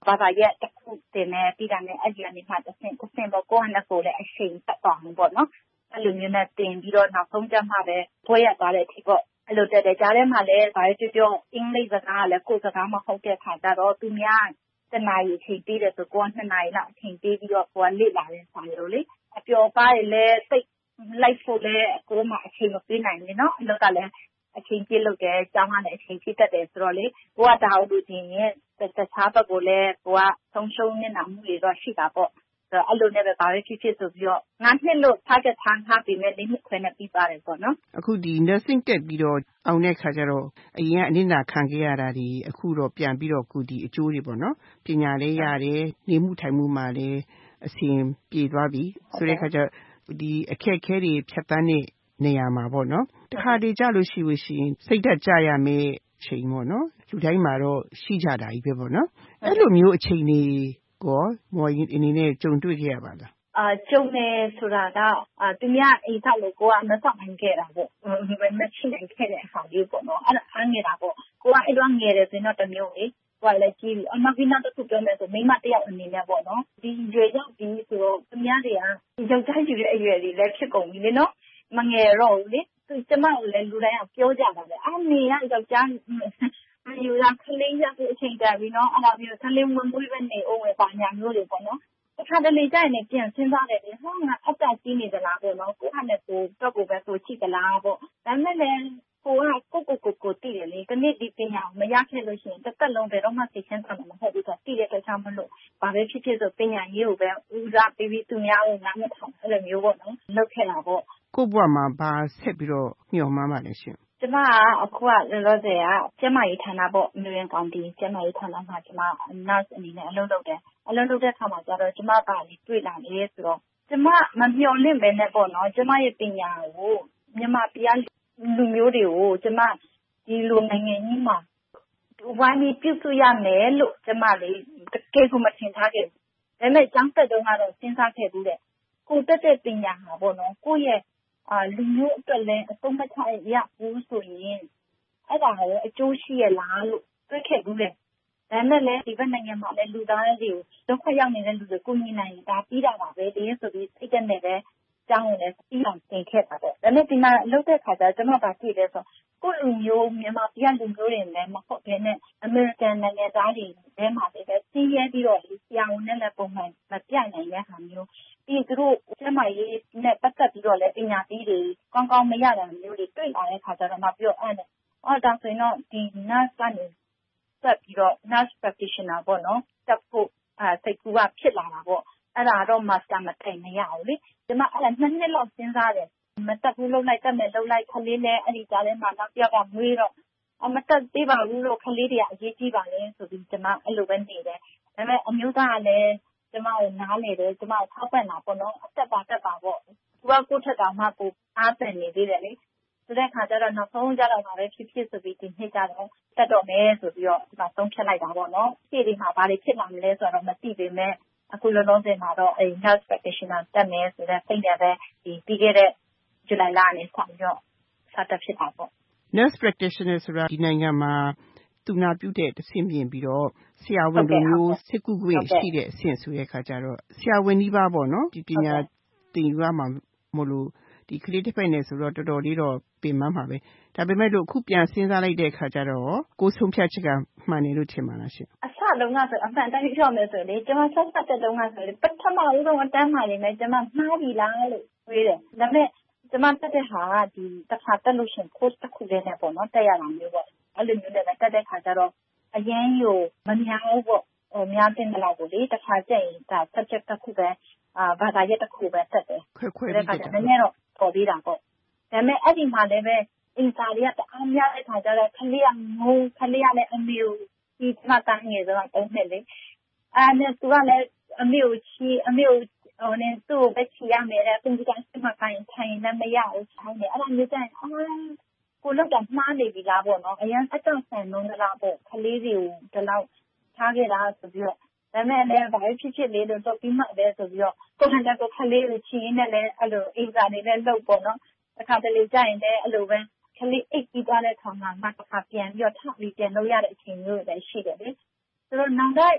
ဘာသာရပ်တစ်ခုတင်နေပြီးတာနဲ့အဲ့ဒီကနေမှတစ်ဆင့်တစ်ဆင့်ပေါ့ကိုယ့်ဟာကိုယ်လည်းအချိန်ပတ်သွားအောင်ပေါ့နော်အဲ့လိုမျိုးနဲ့တင်ပြီးတော့နောက်ဆုံးကျမှပဲဘွဲရသွားတဲ့အထိပေါ့အဲ့လိုတက်တယ်ကြားထဲမှာလည်းဘာလို့ပြောအင်္ဂလိပ်စကားကလည်းကိုယ်စကားမဟုတ်တဲ့ခါကျတော့သူများတနာရီအချိန်ပေးတယ်ဆိုကိုကနှစ်နာရီလောက်အချိန်ပေးပြီးတော့ကိုကလေ့လာတဲ့ဆိုင်လို့လေအပျော်ပါးရလည်းစိတ်လိုက်ဖို့လည်းကိုယ်မှအချိန်မပေးနိုင်ဘူးနော်အဲ့လိုကလည်းအချိန်ပြည့်လို့တယ်ကျောင်းကလည်းအချိန်ပြည့်တတ်တယ်ဆိုတော့လေကိုကဒါဟုတ်လို့ချင်းရဲ့တခြားဘက်ကိုလည်းကိုကဆုံးရှုံးနေတာမှုတွေတော့ရှိတာပေါ့အဲ့လိုနဲ့ပဲဘာပဲဖြစ်ဖြစ်ဆိုပြီးတော့ငါနှစ်လို့ target ထားထားပြီးမဲ့လေးနှစ်ခွဲနဲ့ပြီးပါတယ်ပေါ့နော်အခုဒီ nursing တက်ပြီးတော့အောင်တဲ့ခါကျတော့အရင်ကအနစ်နာခံခဲ့ရတာဒီအခုတော့ပြန်ပြီးတော့ခုဒီအကျိုးတွေပေါ့နော်ပညာလေးရတယ်နေမှုထိုင်မှုမှာလည်းအဆင်ပြေသွားပြီဆိုတဲ့ခါကျဒီအခက်အခဲတွေဖြတ်သန်းတဲ့နေရာမှာပေါ့နော်တခါတည်းကြလို့ရှိလို့ရှိရင်စိတ်ဓာတ်ကြရမယ်ချိန်ပေါ့နော်လူတိုင်းမှာတော့ရှိကြတာကြီးပဲပေါ့နော်အဲ့လိုမျိုးအချိန်တွေကိုမော်ရင်အနေနဲ့ကြုံတွေ့ခဲ့ရပါလားအာကျုံနေဆိုတာကအာသူများအိမ်ထောက်လို့ကိုကမဆောက်နိုင်ခဲ့တာပေါ့မချိနိုင်ခဲ့တဲ့အခါလေးပေါ့နော်အဲ့ဒါအားငယ်တာပေါ့ကိုကအဲ့တော့ငယ်တယ်ဆိုတော့တမျိုးလေကိုကလည်းကြီးပြီအမကနောက်တစ်ခုပြောမယ်ဆိုမိမတယောက်အနေနဲ့ပေါ့နော်ဒီရွယ်ရောက်ပြီးဆိုတော့သူများတွေကယောက်ျားယူတဲ့အရွယ်တွေလည်းဖြစ်ကုန်ပြီလေနော်မငယ်တော့ဘူးလေသူကျမကိုလည်းလူတိုင်းကပြောကြတာလေအာနေရယောက်ျားမယူတာခလေးရတဲ့အချိန်တည်းပြီးနော်အဲ့ဒါပြီးတော့ခလေးဝင်မွေးပဲနေအောင်ပဲပါညာမျိုးတွေပေါ့နော်အခါတလေကြရင်ပြန်စဉ်းစားတယ်လေဟောငါအတက်ကြီးနေသလားပေါ့နော်ကိုကလည်းကိုတော့ကိုပဲဆိုချိသလားပေါ့ဒါမဲ့လည်းကိုကကိုကိုကိုကိုတည်တယ်လေဒီနေ့ဒီပညာမရခဲ့လို့ရှိရင်တစ်သက်လုံးဘယ်တော့မှသိချင်တာမဟုတ်ဘူးဆိုတည်တဲ့အတွက်ကြောင့်မလို့ဘာပဲဖြစ်ဖြစ်ဆိုပညာရေးကိုပဲဦးစားပေးပြီးသူများကိုနားမထောင်အဲ့လိုမျိုးပေါ့နော်လုပ်ခဲ့တာပေါ့ကိုဘွားမှာဘာဆက်ပြီးတော့ညှော်မှန်းပါလဲရှင်ကျမကအခုကလောလောဆယ်ကကျမရေးဌာနပေါ့မြို့ကောင်တီကျမရေးဌာနမှာကျမ nurse အနေနဲ့အလုပ်လုပ်တယ်အလုပ်လုပ်တဲ့အခါမှာကျတော့ကျမကလေတွေ့လာနေဆိုတော့ကျမမမျှော်လင့်ပဲနဲ့ပေါ့နော်ကျမရဲ့ပညာကိုမြန်မာပြည်လူမျိုးတွေကိုကျမဒီလိုနိုင်ငံကြီးမှာဝိုင်းပြီးပြုစုရမယ်လို့ကျမလေတကယ်ကိုမထင်ထားခဲ့ဘူးဒါပေမဲ့ကျောင်းတက်တုန်းကတော့စဉ်းစားခဲ့ဘူးတဲ့ကိုတက်တဲ့ပညာမှာပေါ့နော်ကိုရဲ့အာလူမျိုးအတွက်လည်းအဆုံးမချရဘူးဆိုရင်အဲ့ဒါလည်းအကျိုးရှိရလားလို့တွေးခဲ့ဘူးလေဒါမဲ့လည်းဒီဘက်နိုင်ငံမှာလည်းလူသားတွေကိုဒုက္ခရောက်နေတဲ့လူတွေကိုညီနိုင်တာပြီးတာပါပဲဒီဆိုပြီးစိတ်တက်နေတယ်ကျောင်းဝင်လည်းပြီးအောင်သင်ခဲ့တာပေါ့ဒါနဲ့ဒီမှာလုပ်တဲ့ခါကျကျွန်တော်ဗာကြည့်လဲဆိုကိုလူမျိုးမြန်မာပြည်လူမျိုးတွေလည်းမဟုတ်ဘဲနဲ့အမေရိကန်နိုင်ငံသားတွေထဲမှာလည်းစီးရဲပြီးတော့ဆရာဝန်နဲ့လည်းပုံမှန်မပြနိုင်တဲ့ဟာမျိုးပြီးသူတို့ကျမရေးနဲ့ပတ်သက်ပြီးတော့လည်းပညာပြီးတွေကောင်းကောင်းမရတာမျိုးတွေတွေ့လာတဲ့ခါကျတော့မှပြောအဲ့နဲ့အော်ဒါဆိုရင်တော့ဒီ nurse ကနေဆက်ပြီးတော့ nurse practitioner ပေါ့နော်တက်ဖို့အဲစိတ်ကူးကဖြစ်လာတာပေါ့အဲ့ဒါတော့ master မတိုင်မရဘူးလေကျမအဲ့ဒါနှစ်နှစ်လောက်စဉ်းစားတယ်မတက်ဘူးလုံးလိုက်တက်မယ်လုံးလိုက်ခလေးနဲ့အဲ့ဒီကြားထဲမှာနောက်ပြောက်ကမွေးတော့အမတက်သေးပါဘူးလို့ခလေးတွေကအရေးကြီးပါလေဆိုပြီးကျမအဲ့လိုပဲနေတယ်ဒါပေမဲ့အမျိုးသားကလည်းကျမကိုနားလေတယ်ကျမကိုထောက်ပံ့တာပေါ့နော်အသက်ပါတက်ပါပေါ့သူကကိုထက်တောင်မှကိုအားပန်နေသေးတယ်လေဆိုတဲ့ခါကျတော့နောက်ဆုံးကြတော့ပါပဲဖြစ်ဖြစ်ဆိုပြီးဒီနေ့ကျတော့တက်တော့မယ်ဆိုပြီးတော့ဒီမှာဆုံးဖြတ်လိုက်တာပေါ့နော်ရှေ့ဒီမှာဘာတွေဖြစ်လာမလဲဆိုတော့မသိပေမဲ့အခုလောလောဆယ်မှာတော့အဲ nurse practitioner တက်မယ်ဆိုတဲ့စိတ်နဲ့ပဲဒီပြီးခဲ့တဲ့ဇူလိုင်လကနေဆက်ပြီးတော့စတက်ဖြစ်တာပေါ့ nurse practitioner ဆိုတာဒီနိုင်ငံမှာသူနာပြုတဲ့တဆင့်ပြင်ပြီးတော့ဆရာဝန်တို့မျိုးစစ်ကူခွင့်ရှိတဲ့အဆင့်ဆိုတဲ့အခါကျတော့ဆရာဝန်ကြီးပါပေါ့နော်ဒီပညာသင်ယူရမှာမလို့ဒီကလေးတစ်ဖက်နဲ့ဆိုတော့တော်တော်လေးတော့ပြင်မှန်းပါပဲဒါပေမဲ့လို့အခုပြန်စဉ်းစားလိုက်တဲ့အခါကျတော့ကိုဆုံးဖြတ်ချက်ကမှန်တယ်လို့ထင်ပါလားရှင်အစလုံးကဆိုအမှန်တမ်းပြောမယ်ဆိုလေကျွန်မဆက်ဆက်တဲ့တုန်းကဆိုလေပထမဦးဆုံးအတန်းမှနေမယ်ကျွန်မမှားပြီလားလို့တွေးတယ်ဒါပေမဲ့ကျွန်မတက်တဲ့ဟာကဒီတစ်ခါတက်လို့ရှင် course တစ်ခုလေးနဲ့ပေါ့နော်တက်ရတာမျိုးပေါ့အဲ့လိုမျိုးနဲ့တက်တဲ့ခါကျတော့အရင်ကိုမများဘူးပေါ့ဟိုများတင်တယ်လို့ပေါ့လေတစ်ခါကျရင်ဒါ subject တစ်ခုပဲအာဘာသာရပ်တစ်ခုပဲတက်တယ်ခွဲခွဲပြီးတက်တယ်နည်းနည်းတော့ပေါ်ပြီးတာပေါ့ဒါပေမဲ့အဲ့ဒီမှာလည်းပဲအင်စာတွေကတအားများတဲ့ခါကျတော့ခလေးကငုံခလေးကလည်းအမေကိုဒီမှတန်းငယ်တော့တုံးနေလေအဲ့ဒါသူကလည်းအမေကိုချီအမေကိုဟိုနေသူ့ကိုပဲချီရမယ်တဲ့သူကစမကိုင်းထိုင်နေမရဘူးထိုင်နေအဲ့ဒါမျိုးကျရင်အာကိုလောက်တော့မှားနေပြီလားပေါ့နော်အရင်အတော့ဆန်လုံးလားပေါ့ခလေးတွေကိုဒီလောက်ထားခဲ့တာဆိုပြီးတော့ဒါမဲ့လည်းဘာဖြစ်ဖြစ်လေးလို့တော့ပြီးမှပဲဆိုပြီးတော့ကိုဟန်တဲ့ကိုခလေးကိုချီရင်းနဲ့လည်းအဲ့လိုအင်စာနေလည်းလုပ်ပေါ့နော်တစ်ခါတလေကြာရင်လည်းအဲ့လိုပဲခလေးအိတ်ပြီးသွားတဲ့ခါမှာမှတစ်ခါပြန်ပြီးတော့ထပ်ပြီးပြန်လုပ်ရတဲ့အချိန်မျိုးတွေရှိတယ်လေဆိုတော့နောက်တော့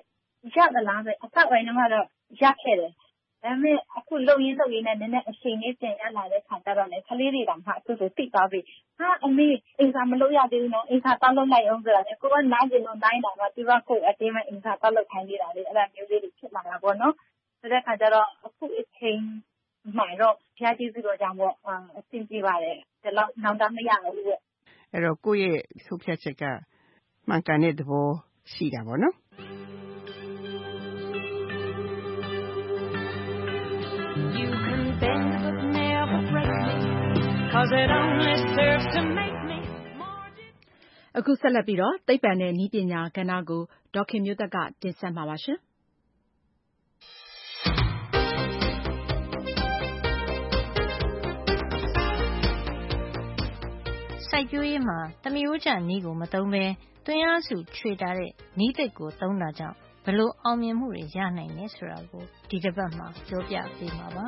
ရသလားဆိုအစပိုင်းတော့ရခဲ့တယ်ဒါပေမဲ့အခုလုံရင်းလုံရင်းနဲ့နည်းနည်းအချိန်လေးပြန်ရလာတဲ့ခါကျတော့လေကလေးတွေတောင်မှသူတို့သိသွားပြီဟာအမေအိမ်စာမလုပ်ရသေးဘူးနော်အိမ်စာတောက်လုပ်လိုက်အောင်ဆိုတာလေကိုကနားကျင်လို့နိုင်တာတော့သူကကိုယ်အတင်းမဲ့အိမ်စာတောက်လုပ်ခိုင်းနေတာလေအဲ့ဒါမျိုးလေးတွေဖြစ်လာတာပေါ့နော်ဆိုတဲ့ခါကျတော့အခုအချိန်မှတော့ဖျားကျေးဇူးတော်ကြောင့်ပေါ့အဆင်ပြေပါတယ်ဒါတော့နောက်တော့မရဘူးတဲ့အဲ့တော့ကိုယ့်ရဲ့ဆုံးဖြတ်ချက်ကမှန်ကန်တဲ့သဘောရှိတာပေါ့နော် You can bend but never break me cause it only serves to make me အခုဆက်လက်ပြီးတော့သိပ္ပံနဲ့နည်းပညာကဏ္ဍကိုဒေါက်ခင်မျိုးသက်ကတင်ဆက်မှာပါရှင်စိုက်ပျိုးရေးမှာသမယိုးကျနည်းကိုမသုံးဘဲသွင်းအားစုခြွေတာတဲ့နည်းသစ်ကိုသုံးတာကြောင့်ဘလို့အောင်မြင်မှုတွေရနိုင်လဲဆိုတာကိုဒီတစ်ပတ်မှာပြောပြပေးမှာပါ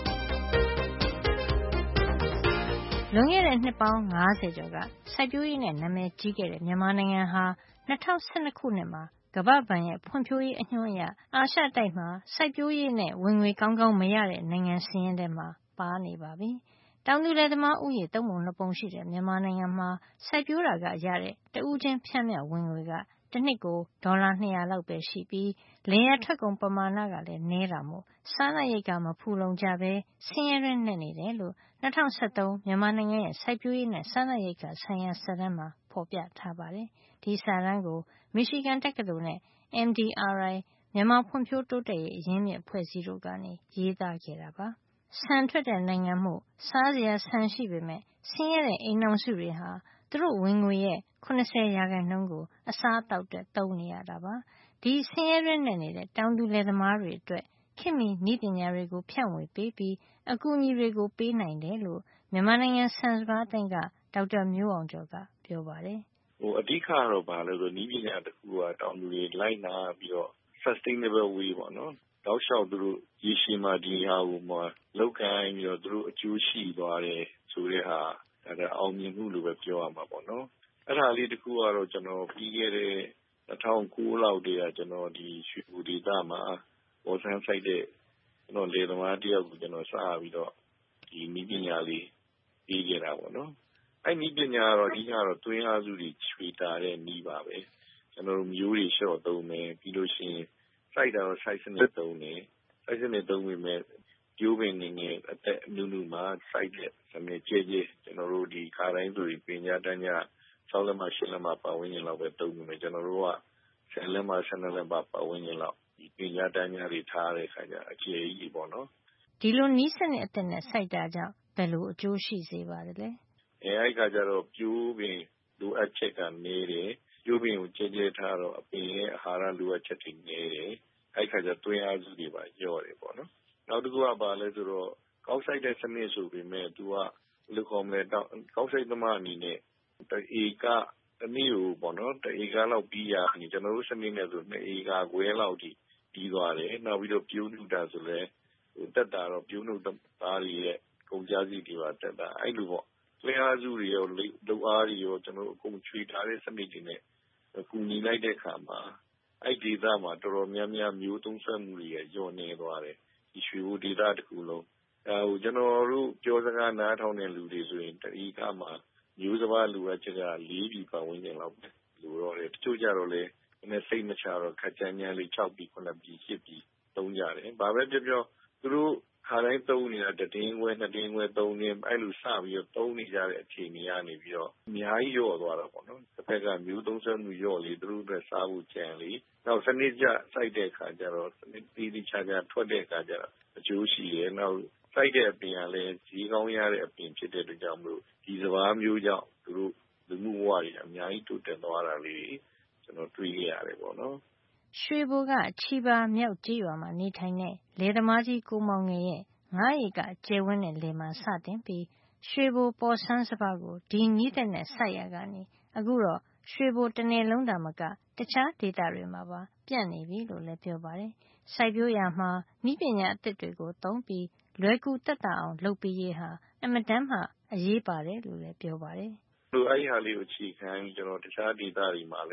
လွန်ခဲ့တဲ့နှစ်ပေါင်း၅၀ကျော်ကစိုက်ပျိုးရေးနဲ့နာမည်ကြီးခဲ့တဲ့မြန်မာနိုင်ငံဟာ၂၀၁၂ခုနှစ်မှာကမ္ဘာ့ဘဏ်ရဲ့ဖွံ့ဖြိုးရေးအညွှန်းအရအာရှတိုက်မှာစိုက်ပျိုးရေးနဲ့ဝင်ငွေကောင်းကောင်းမရတဲ့နိုင်ငံစာရင်းထဲမှာပါနေပါပြီတောင်သူလယ်သမားဥယျာဉ်သုံးပုံနှစ်ပုံရှိတဲ့မြန်မာနိုင်ငံမှာစိုက်ပျိုးတာကရတဲ့တဦးချင်းဖြန့်မြဝင်ငွေကတစ်နှစ်ကိုဒေါ်လာ၂၀၀လောက်ပဲရှိပြီးလယ်ယာထွက်ကုန်ပမာဏကလည်းနည်းတာမို့စားနပ်ရိက္ခာမဖူလုံကြပဲဆင်းရဲတွင်းနစ်နေတယ်လို့၂၀၁၃မြန်မာနိုင်ငံရဲ့စိုက်ပျိုးရေးနဲ့စားနပ်ရိက္ခာဆိုင်ရာစာတမ်းမှာဖော်ပြထားပါတယ်။ဒီစာတမ်းကိုမီရှီဂန်တက္ကသိုလ်နဲ့ အမ် ဒီ အာರ್ အိုင် မြန်မာဖွံ့ဖြိုးတိုးတက်ရေးအရင်းမြစ်အဖွဲ့အစည်းတို့ကနေရေးသားခဲ့တာပါ။ဆန်ထွက်တဲ့နိုင်ငံမို့စားစရာဆန်ရှိပေမဲ့ဆင်းရဲတဲ့အိမ်ထောင်စုတွေဟာသူတို့ဝင်ငွေရဲ့၇၀ရာခိုင်နှုန်းကိုအစားအသောက်အတွက်သုံးနေရတာပါ။ဒီဆင်းရဲတွင်းနစ်နေတဲ့တောင်သူလယ်သမားတွေအတွက်ခေတ်မီနည်းပညာတွေကိုဖြန့်ဝေပေးပြီးအကူအညီတွေကိုပေးနိုင်တယ်လို့မြန်မာနိုင်ငံဆန်စပါးအသင်းကဒေါက်တာမျိုးအောင်ကျော်ကပြောပါတယ်။ဟိုအဓိကတော့ဘာလဲဆိုနည်းပညာတစ်ခုကတောင်သူတွေလိုက်နာပြီးတော့ sustainable way ပေါ့နော်။တောက်လျှောက်သူတို့ရေရှည်မှာဒီဟာကိုမှလောက်ကိုင်းပြီးတော့သူတို့အကျိုးရှိသွားတယ်ဆိုတဲ့ဟာဒါအောင်မြင်မှုလို့ပဲပြောရမှာပေါ့နော်။အဲ့ဒါလေးတစ်ခုကတော့ကျွန်တော်ပြီးခဲ့တဲ့၂၀၀၉လောက်တည်းကကျွန်တော်ဒီရွှေဘူဒေသမှာပေါ်ဆန်းဆိုင်တဲ့ကျွန်တော်လေသမားတယောက်ကိုကျွန်တော်စပြီးတော့ဒီနည်းပညာလေးပြီးခဲ့တာပေါ့နော်။အဲ့နည်းပညာကတော့ဒီကတော့တွင်းအားစုတွေခြွေတာတဲ့နည်းပါပဲ။ကျွန်တော်တို့မျိုးတွေလျှော့သုံးမယ်ပြီးလို့ရှိရင်စိုက်တာတော့စိုက်စနစ်သုံးတယ်။စိုက်စနစ်သုံးပြီးမဲ့ကျိုးပင်နေငယ်အသက်နုနုမှာစိုက်တဲ့စနစ်ကျဲကျဲကျွန်တော်တို့ဒီခါတိုင်းဆိုရင်ပညာတန်းညာ၆လက်မှ၈လက်မှပတ်ဝန်းကျင်လောက်ပဲသုံးနေတယ်ကျွန်တော်တို့ကဆယ်လက်မှ၁၂လက်မှပတ်ဝန်းကျင်လောက်ဒီပညာတန်းညာတွေထားတဲ့ခါကျအခြေကြီးပေါ့နော်ဒီလိုနီးစနစ်အသက်နဲ့စိုက်တာကြောင့်ဘယ်လိုအကျိုးရှိစေပါသလဲအဲအဲ့ခါကျတော့ကျိုးပင်လိုအပ်ချက်ကနေတယ်ကျိုးပင်ကိုကျဲကျဲထားတော့အပင်ရဲ့အာဟာရလိုအပ်ချက်တွေနေတယ်အဲ့ခါကျတွင်းအားစုတွေပါညော့တယ်ပေါ့နော်နောက်တစ်ခုကပါလဲဆိုတော့ကောက်ဆိုင်တဲ့စနစ်ဆိုပေမဲ့ तू ကဘယ်လိုခေါ်မလဲကောက်ဆိုင်သမားအနေနဲ့တဧကတနည်းကိုပေါ့နော်တဧကလောက်ပြီးရရင်ကျွန်တော်တို့စနစ်နဲ့ဆိုနှစ်ဧကခွဲလောက်ထိပြီးသွားတယ်နောက်ပြီးတော့ပြုံးနှုတ်တာဆိုလဲဟိုတက်တာတော့ပြုံးနှုတ်သားတွေရဲ့ကုန်ကြစည်တွေပါတက်တာအဲ့လိုပေါ့တွင်းအားစုတွေရောလုံအားတွေရောကျွန်တော်တို့အကုန်ချွေထားတဲ့စနစ်တွေနဲ့ကူညီလိုက်တဲ့အခါမှာအဲ့ဒီဒေသမှာတော်တော်များများမျိုးသုံးဆွဲမှုတွေညော့နေသွားတယ်ဒီရွှေဘူဒေသတစ်ခုလုံးအဲဟိုကျွန်တော်တို့ပြောစကားနားထောင်တဲ့လူတွေဆိုရင်တတိကမှာမျိုးစပါးလူအပ်ချက်က၄ပြည်ပတ်ဝန်းကျင်လောက်ပဲလူတော့တယ်တချို့ကြတော့လေနည်းစိတ်မချတော့ခက်ကြမ်းကြမ်းလေး၆ပြည်ခုနှစ်ပြည်၈ပြည်သုံးကြတယ်ဘာပဲပြောပြောသူတို့ခါတိုင်းသုံးနေတာတတင်းခွဲနှစ်တင်းခွဲသုံးတင်းအဲ့လိုစပြီးတော့သုံးနေကြတဲ့အခြေအနေကနေပြီးတော့အများကြီးရော့သွားတာပေါ့နော်တစ်ဖက်ကမျိုးသုံးဆွဲမှုရော့လေသူတို့အတွက်စားဖို့ကြံလေနောက်စနစ်ကျစိုက်တဲ့အခါကျတော့စနစ်တီးတီးချာချာထွက်တဲ့အခါကျတော့အကျိုးရှိတယ်နောက်စိုက်တဲ့အပင်ကလည်းဈေးကောင်းရတဲ့အပင်ဖြစ်တဲ့အတွက်ကြောင့်မလို့ဒီစပါးမျိုးကြောင့်သူတို့လူမှုဘဝတွေအများကြီးတိုးတက်သွားတာလေးကျွန်တော်တွေ့ခဲ့ရတယ်ပေါ့နော်ရွှေဘိုကချီပါမြောက်ကြီးရွာမှာနေထိုင်တဲ့လယ်သမားကြီးကိုမောင်ငယ်ရဲ့ငါးဧကကျယ်ဝန်းတဲ့လယ်မှာစတင်ပြီးရွှေဘိုပေါ်ဆန်းစပါးကိုဒီနည်းသက်နဲ့စိုက်ရကနေအခုတော့ရွှေဘိုတနယ်လုံးသာမကတခြားဒေသတွေမှာပါပြန့်နေပြီလို့လည်းပြောပါတယ်။စိုက်ပျိုးရာမှာနည်းပညာအသစ်တွေကိုသုံးပြီးလွယ်ကူသက်သာအောင်လုပ်ပေးရေးဟာအမတန်မှအရေးပါတယ်လို့လည်းပြောပါတယ်။လူအဲ့ဒီဟာလေးကိုအခြေခံပြီးကျွန်တော်တခြားဒေသတွေမှာလည်း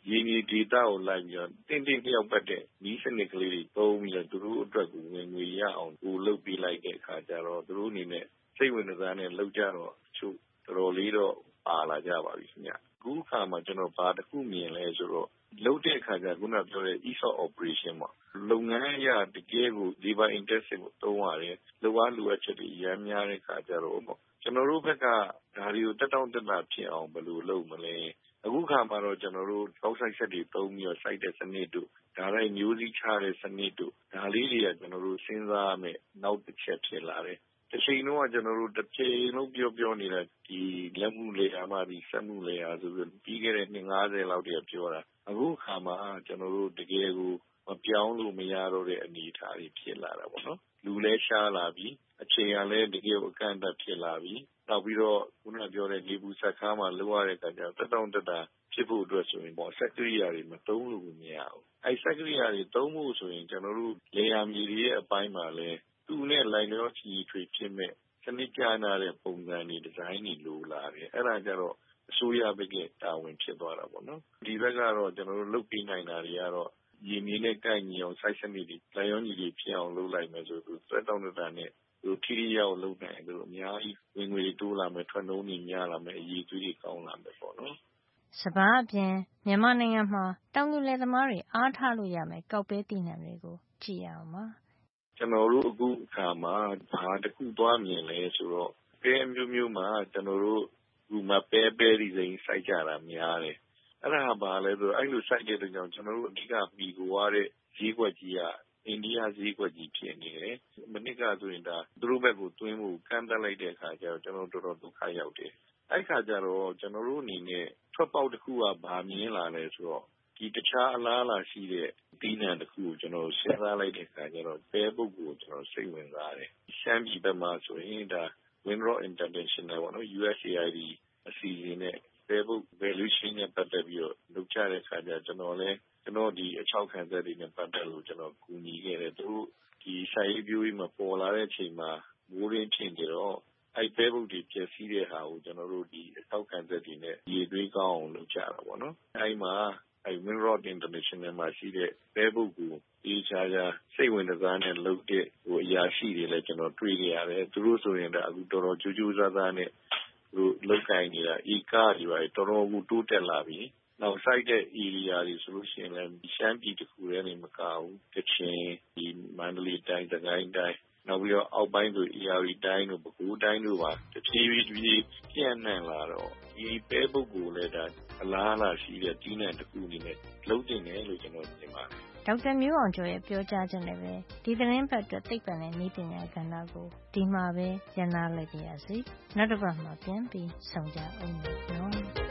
ရေမြေဒေသကိုလိုက်ပြီးတော့တင်းတင်းလျောက်ပတ်တဲ့နည်းစနစ်ကလေးတွေသုံးပြီးတော့သူတို့အတွက်ကိုဝင်ငွေရအောင်ကိုလုပ်ပေးလိုက်တဲ့အခါကျတော့သူတို့အနေနဲ့စိတ်ဝင်စားနဲ့လုပ်ကြတော့ချို့တော်တော်လေးတော့ပါလာကြပါပြီခင်ဗျအခုခါမှာကျွန်တော်ဘာတစ်ခုမြင်လဲဆိုတော့လုပ်တဲ့အခါကျခုနပြောတဲ့ ease of operation ပေါ့လုပ်ငန်းရတကယ်ကို labor intensive ကိုသုံးရတယ်လုပ်အားလိုအပ်ချက်တွေရမ်းများတဲ့အခါကျတော့ပေါ့ကျွန်တော်တို့ဘက်ကဒါတွေကိုတက်တောင့်တက်တာဖြစ်အောင်ဘယ်လိုလုပ်မလဲအခုခါမှာတော့ကျွန်တော်တို့အောက်ဆိုင်ဆက်တွေသုံးပြီးတော့စိုက်တဲ့စနစ်တို့ဒါရိုက်မျိုးစည်းချတဲ့စနစ်တို့ဒါလေးတွေကကျွန်တော်တို့စဉ်းစားရမယ်နောက်တစ်ချက်ဖြစ်လာတယ်တစ်ချိန်လုံးကကျွန်တော်တို့တစ်ချိန်လုံးပြောပြောနေတာဒီလက်မှုလေယာမှဒီစက်မှုလေယာဆိုပြီးပြီးခဲ့တဲ့နှစ်၅၀လောက်တည်းပြောတာအခုခါမှာကျွန်တော်တို့တကယ်ကိုမပြောင်းလို့မရတော့တဲ့အနေအထားတွေဖြစ်လာတာပေါ့နော်လူလဲရှားလာပြီအချိန်ကလည်းတကယ်အကန့်အသတ်ဖြစ်လာပြီနောက်ပြီးတော့ခုနပြောတဲ့ဒီဘူးဆက်ခါမှာလိုရတဲ့အခါကျတော့တက်တောင့်တက်တာဖြစ်ဖို့အတွက်ဆိုရင်ပေါ့စက်ကရိယာတွေမသုံးလို့မရဘူးအဲစက်ကရိယာတွေသုံးဖို့ဆိုရင်ကျွန်တော်တို့လေယာမြေတွေရဲ့အပိုင်းမှာလည်းသူနဲ့လိုက်လျောချီထွေဖြစ်မဲ့စနစ်ကျနာတဲ့ပုံစံတွေဒီဇိုင်းတွေလိုလာတယ်အဲ့ဒါကြတော့အစိုးရဘက်ကတာဝန်ဖြစ်သွားတာပေါ့နော်ဒီဘက်ကတော့ကျွန်တော်တို့လုပ်ပြီးနိုင်တာတွေကတော့ရင်းမြစ်နဲ့ကိုက်ညီအောင်စိုက်စနစ်တွေလိုက်ရောညီတွေဖြစ်အောင်လုပ်လိုက်မယ်ဆိုသူသက်တောင့်တတာနဲ့သူထိရိရောက်လုပ်နိုင်တယ်လို့အများကြီးဝင်ငွေတိုးလာမယ်ထွက်နှုန်းတွေများလာမယ်အရေးသွေးတွေကောင်းလာမယ်ပေါ့နော်စပါးအပြင်မြန်မာနိုင်ငံမှာတောင်သူလယ်သမားတွေအားထားလို့ရမယ်ကောက်ပဲသီးနှံတွေကိုကြည့်ရအောင်ပါကျွန်တော်တို့အခုအခါမှာဘာတစ်ခုသွားမြင်လဲဆိုတော့ပဲမျိုးမျိုးမှာကျွန်တော်တို့ဒီမှာပဲပဲဒီစိမ်းစိုက်ကြတာများတယ်အဲ့ဒါဘာလဲဆိုတော့အဲ့လိုစိုက်တဲ့အတွက်ကြောင့်ကျွန်တော်တို့အဓိကပြီးကိုရတဲ့ဈေးကွက်ကြီးကအိန္ဒိယဈေးကွက်ကြီးဖြစ်နေတယ်မနစ်ကဆိုရင်ဒါသူတို့ဘက်ကိုတွင်းဖို့ကန့်တက်လိုက်တဲ့အခါကျတော့ကျွန်တော်တို့တော်တော်ဒုက္ခရောက်တယ်အဲ့ခါကျတော့ကျွန်တော်တို့အနေနဲ့ထွက်ပေါက်တစ်ခုကဘာမြင်လာလဲဆိုတော့ဒီတခြားအလားအလာရှိတဲ့ဒီနံတစ်ခုကိုကျွန်တော်စဉ်းစားလိုက်တဲ့အခါကျတော့ပဲပုတ်ကိုကျွန်တော်စိတ်ဝင်စားတယ်ရှမ်းပြည်ဘက်မှာဆိုရင်ဒါ Windrow International ပေါ့နော် U S A I D အစီအစဉ်နဲ့ပဲပုတ် valuation နဲ့ပတ်သက်ပြီးတော့လုပ်ကြတဲ့အခါကျကျွန်တော်လည်းကျွန်တော်ဒီအချောက်ခံဆက်တွေနဲ့ပတ်သက်လို့ကျွန်တော်ကူညီခဲ့တယ်သူတို့ဒီဆိုင်ရေးပြိုးကြီးမှာပေါ်လာတဲ့အချိန်မှာမိုးရင်းဖြစ်နေတော့အဲ့ပဲပုတ်တွေပြည့်စည်တဲ့ဟာကိုကျွန်တော်တို့ဒီအချောက်ခံဆက်တွေနဲ့ရေသွေးကောင်းအောင်လုပ်ကြတာပေါ့နော်အဲ့မှာအဲ့ Windrow International မှာရှိတဲ့ပဲပုတ်ကိုဒီချာချာစိတ်ဝင်စားနဲ့လုပ်တဲ့ဟိုအရာရှိတွေလည်းကျွန်တော်တွေ့ကြရတယ်သူတို့ဆိုရင်တော့အခုတော်တော်ကြိုးကြိုးစားစားနဲ့သူတို့လုပ်ကိုင်နေတာဤကားတွေပါတော်တော်ကိုတိုးတက်လာပြီနောက်ဆိုင်တဲ့ area တွေဆိုလို့ရှိရင်လည်းရှမ်းပြည်တစ်ခုတည်းနေမကဘူးကချင်ဒီမန္တလေးတိုင်းစကိုင်းတိုင်းနောက်ပြီးတော့အောက်ပိုင်းဆို A R D တိုင်းတို့ပဲခူးတိုင်းတို့ပါတဖြည်းဖြည်းပြန့်နှံ့လာတော့ဒီပဲပုတ်ကိုလည်းဒါအလားအလာရှိတဲ့ဒီနံတစ်ခုအနေနဲ့လုံးတင်တယ်လို့ကျွန်တော်မြင်ပါတယ်ဒေါက်တာမျိုးအောင်ကျော်ရဲ့ပြောကြားချက်နဲ့ပဲဒီသတင်းပတ်အတွက်သိပ္ပံနဲ့နည်းပညာကဏ္ဍကိုဒီမှာပဲရန်နာလိုက်ပါရစေနောက်တစ်ပတ်မှာပြန်ပြီးဆုံကြအောင်နော်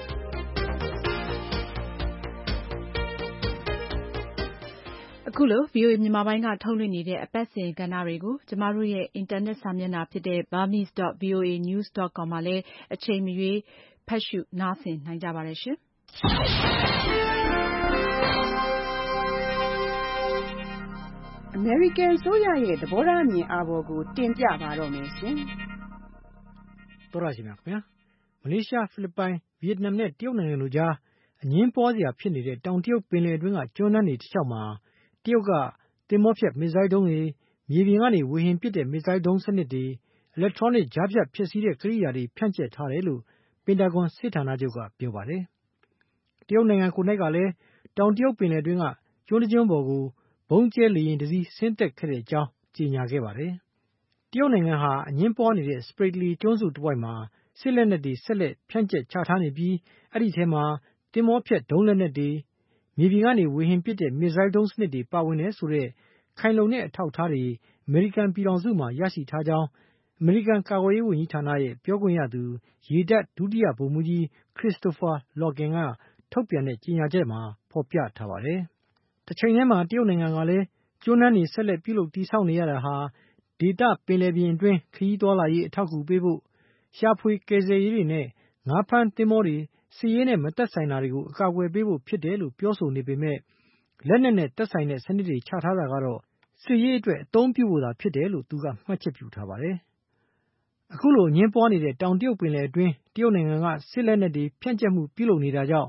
အခုလို V O A မြန်မာပိုင်းကထုတ်လွှင့်နေတဲ့အပတ်စဉ်ကဏ္ဍတွေကိုကျမတို့ရဲ့အင်တာနက်စာမျက်နှာဖြစ်တဲ့ burmese dot v o a news dot com မှာလည်းအချိန်မရွေးဖတ်ရှုနားဆင်နိုင်ကြပါတယ်ရှင်။အမေရိကန်အစိုးရရဲ့သဘောထားအမြင်အာဘော်ကိုတင်ပြပါတော့မယ်ရှင်။သောရရှိမြခင်ဗျာ။မလေးရှားဖိလစ်ပိုင်ဗီယက်နမ်နဲ့တရုတ်နိုင်ငံတို့ကြားအငင်းပွားစရာဖြစ်နေတဲ့တောင်တရုတ်ပင်လယ်အတွင်းကကျွန်းတန်းတွေတစ်လျှောက်မှာတရုတ်ကသင်္ဘောဖျက်မစ်ဇိုင်းဒုံးတွေမြေပြင်ကနေဝေဟင်ပစ်တဲ့မစ်ဇိုင်းဒုံးစနစ်တွေအီလက်ထရောနစ်ကြားဖြတ်ဖြစ်စည်းတဲ့ကိရိယာတွေဖြန့်ကျက်ထားတယ်လို့ပင်တာဂွန်စစ်ဌာနချုပ်ကပြောပါတယ်။တရုတ်နိုင်ငံကိုယ်၌ကလည်းတောင်တရုတ်ပင်လယ်အတွင်းကကျွန်းတစ်ကျွန်းပေါ်ကိုဘုံကျဲလေယာဉ်တစ်စီးဆင်းသက်ခဲ့တဲ့အကြောင်းကြေညာခဲ့ပါတယ်။တရုတ်နိုင်ငံဟာအငင်းပွားနေတဲ့စပရိတ်လီကျွန်းစုတစ်ဝိုက်မှာစစ်လက်နက်တွေဆက်လက်ဖြန့်ကျက်ချထားနေပြီးအဲ့ဒီထဲမှာသင်္ဘောဖျက်ဒုံးလက်နက်တွေမြေပြင်ကနေဝေဟင်ပစ်တဲ့မစ်ဇိုင်းဒုံးစနစ်တွေပါဝင်တယ်ဆိုတဲ့ခိုင်လုံတဲ့အထောက်အထားတွေအမေရိကန်ပြည်ထောင်စုမှာရရှိထားကြောင်းအမေရိကန်ကာကွယ်ရေးဝန်ကြီးဌာနရဲ့ပြောခွင့်ရသူရေတပ်ဒုတိယဗိုလ်မှူးကြီးခရစ္စတိုဖာလော့ကင်ကထုတ်ပြန်တဲ့ကြေညာချက်မှာဖော်ပြထားပါတယ်။တစ်ချိန်တည်းမှာတရုတ်နိုင်ငံကလည်းကျွန်းတန်းတွေဆက်လက်ပြုလုပ်တည်ဆောက်နေရတာဟာဒေသပင်လယ်ပြင်အတွင်းခရီးသွားလာရေးအထောက်အကူပေးဖို့ရှာဖွေကယ်ဆယ်ရေးတွေနဲ့ငါးဖမ်းသင်္ဘောတွေစစ်ရေးနဲ့မသက်ဆိုင်တာတွေကိုအကာအကွယ်ပေးဖို့ဖြစ်တယ်လို့ပြောဆိုနေပေမဲ့လက်နက်နဲ့သက်ဆိုင်တဲ့စနစ်တွေချထားတာကတော့စစ်ရေးအတွက်အသုံးပြုဖို့သာဖြစ်တယ်လို့သူကမှတ်ချက်ပြုထားပါတယ်။အခုလိုညှင်းပွားနေတဲ့တောင်တရုတ်ပင်လယ်အတွင်းတရုတ်နိုင်ငံကစစ်လက်နက်တွေဖြန့်ကျက်မှုပြုလုပ်နေတာကြောင့်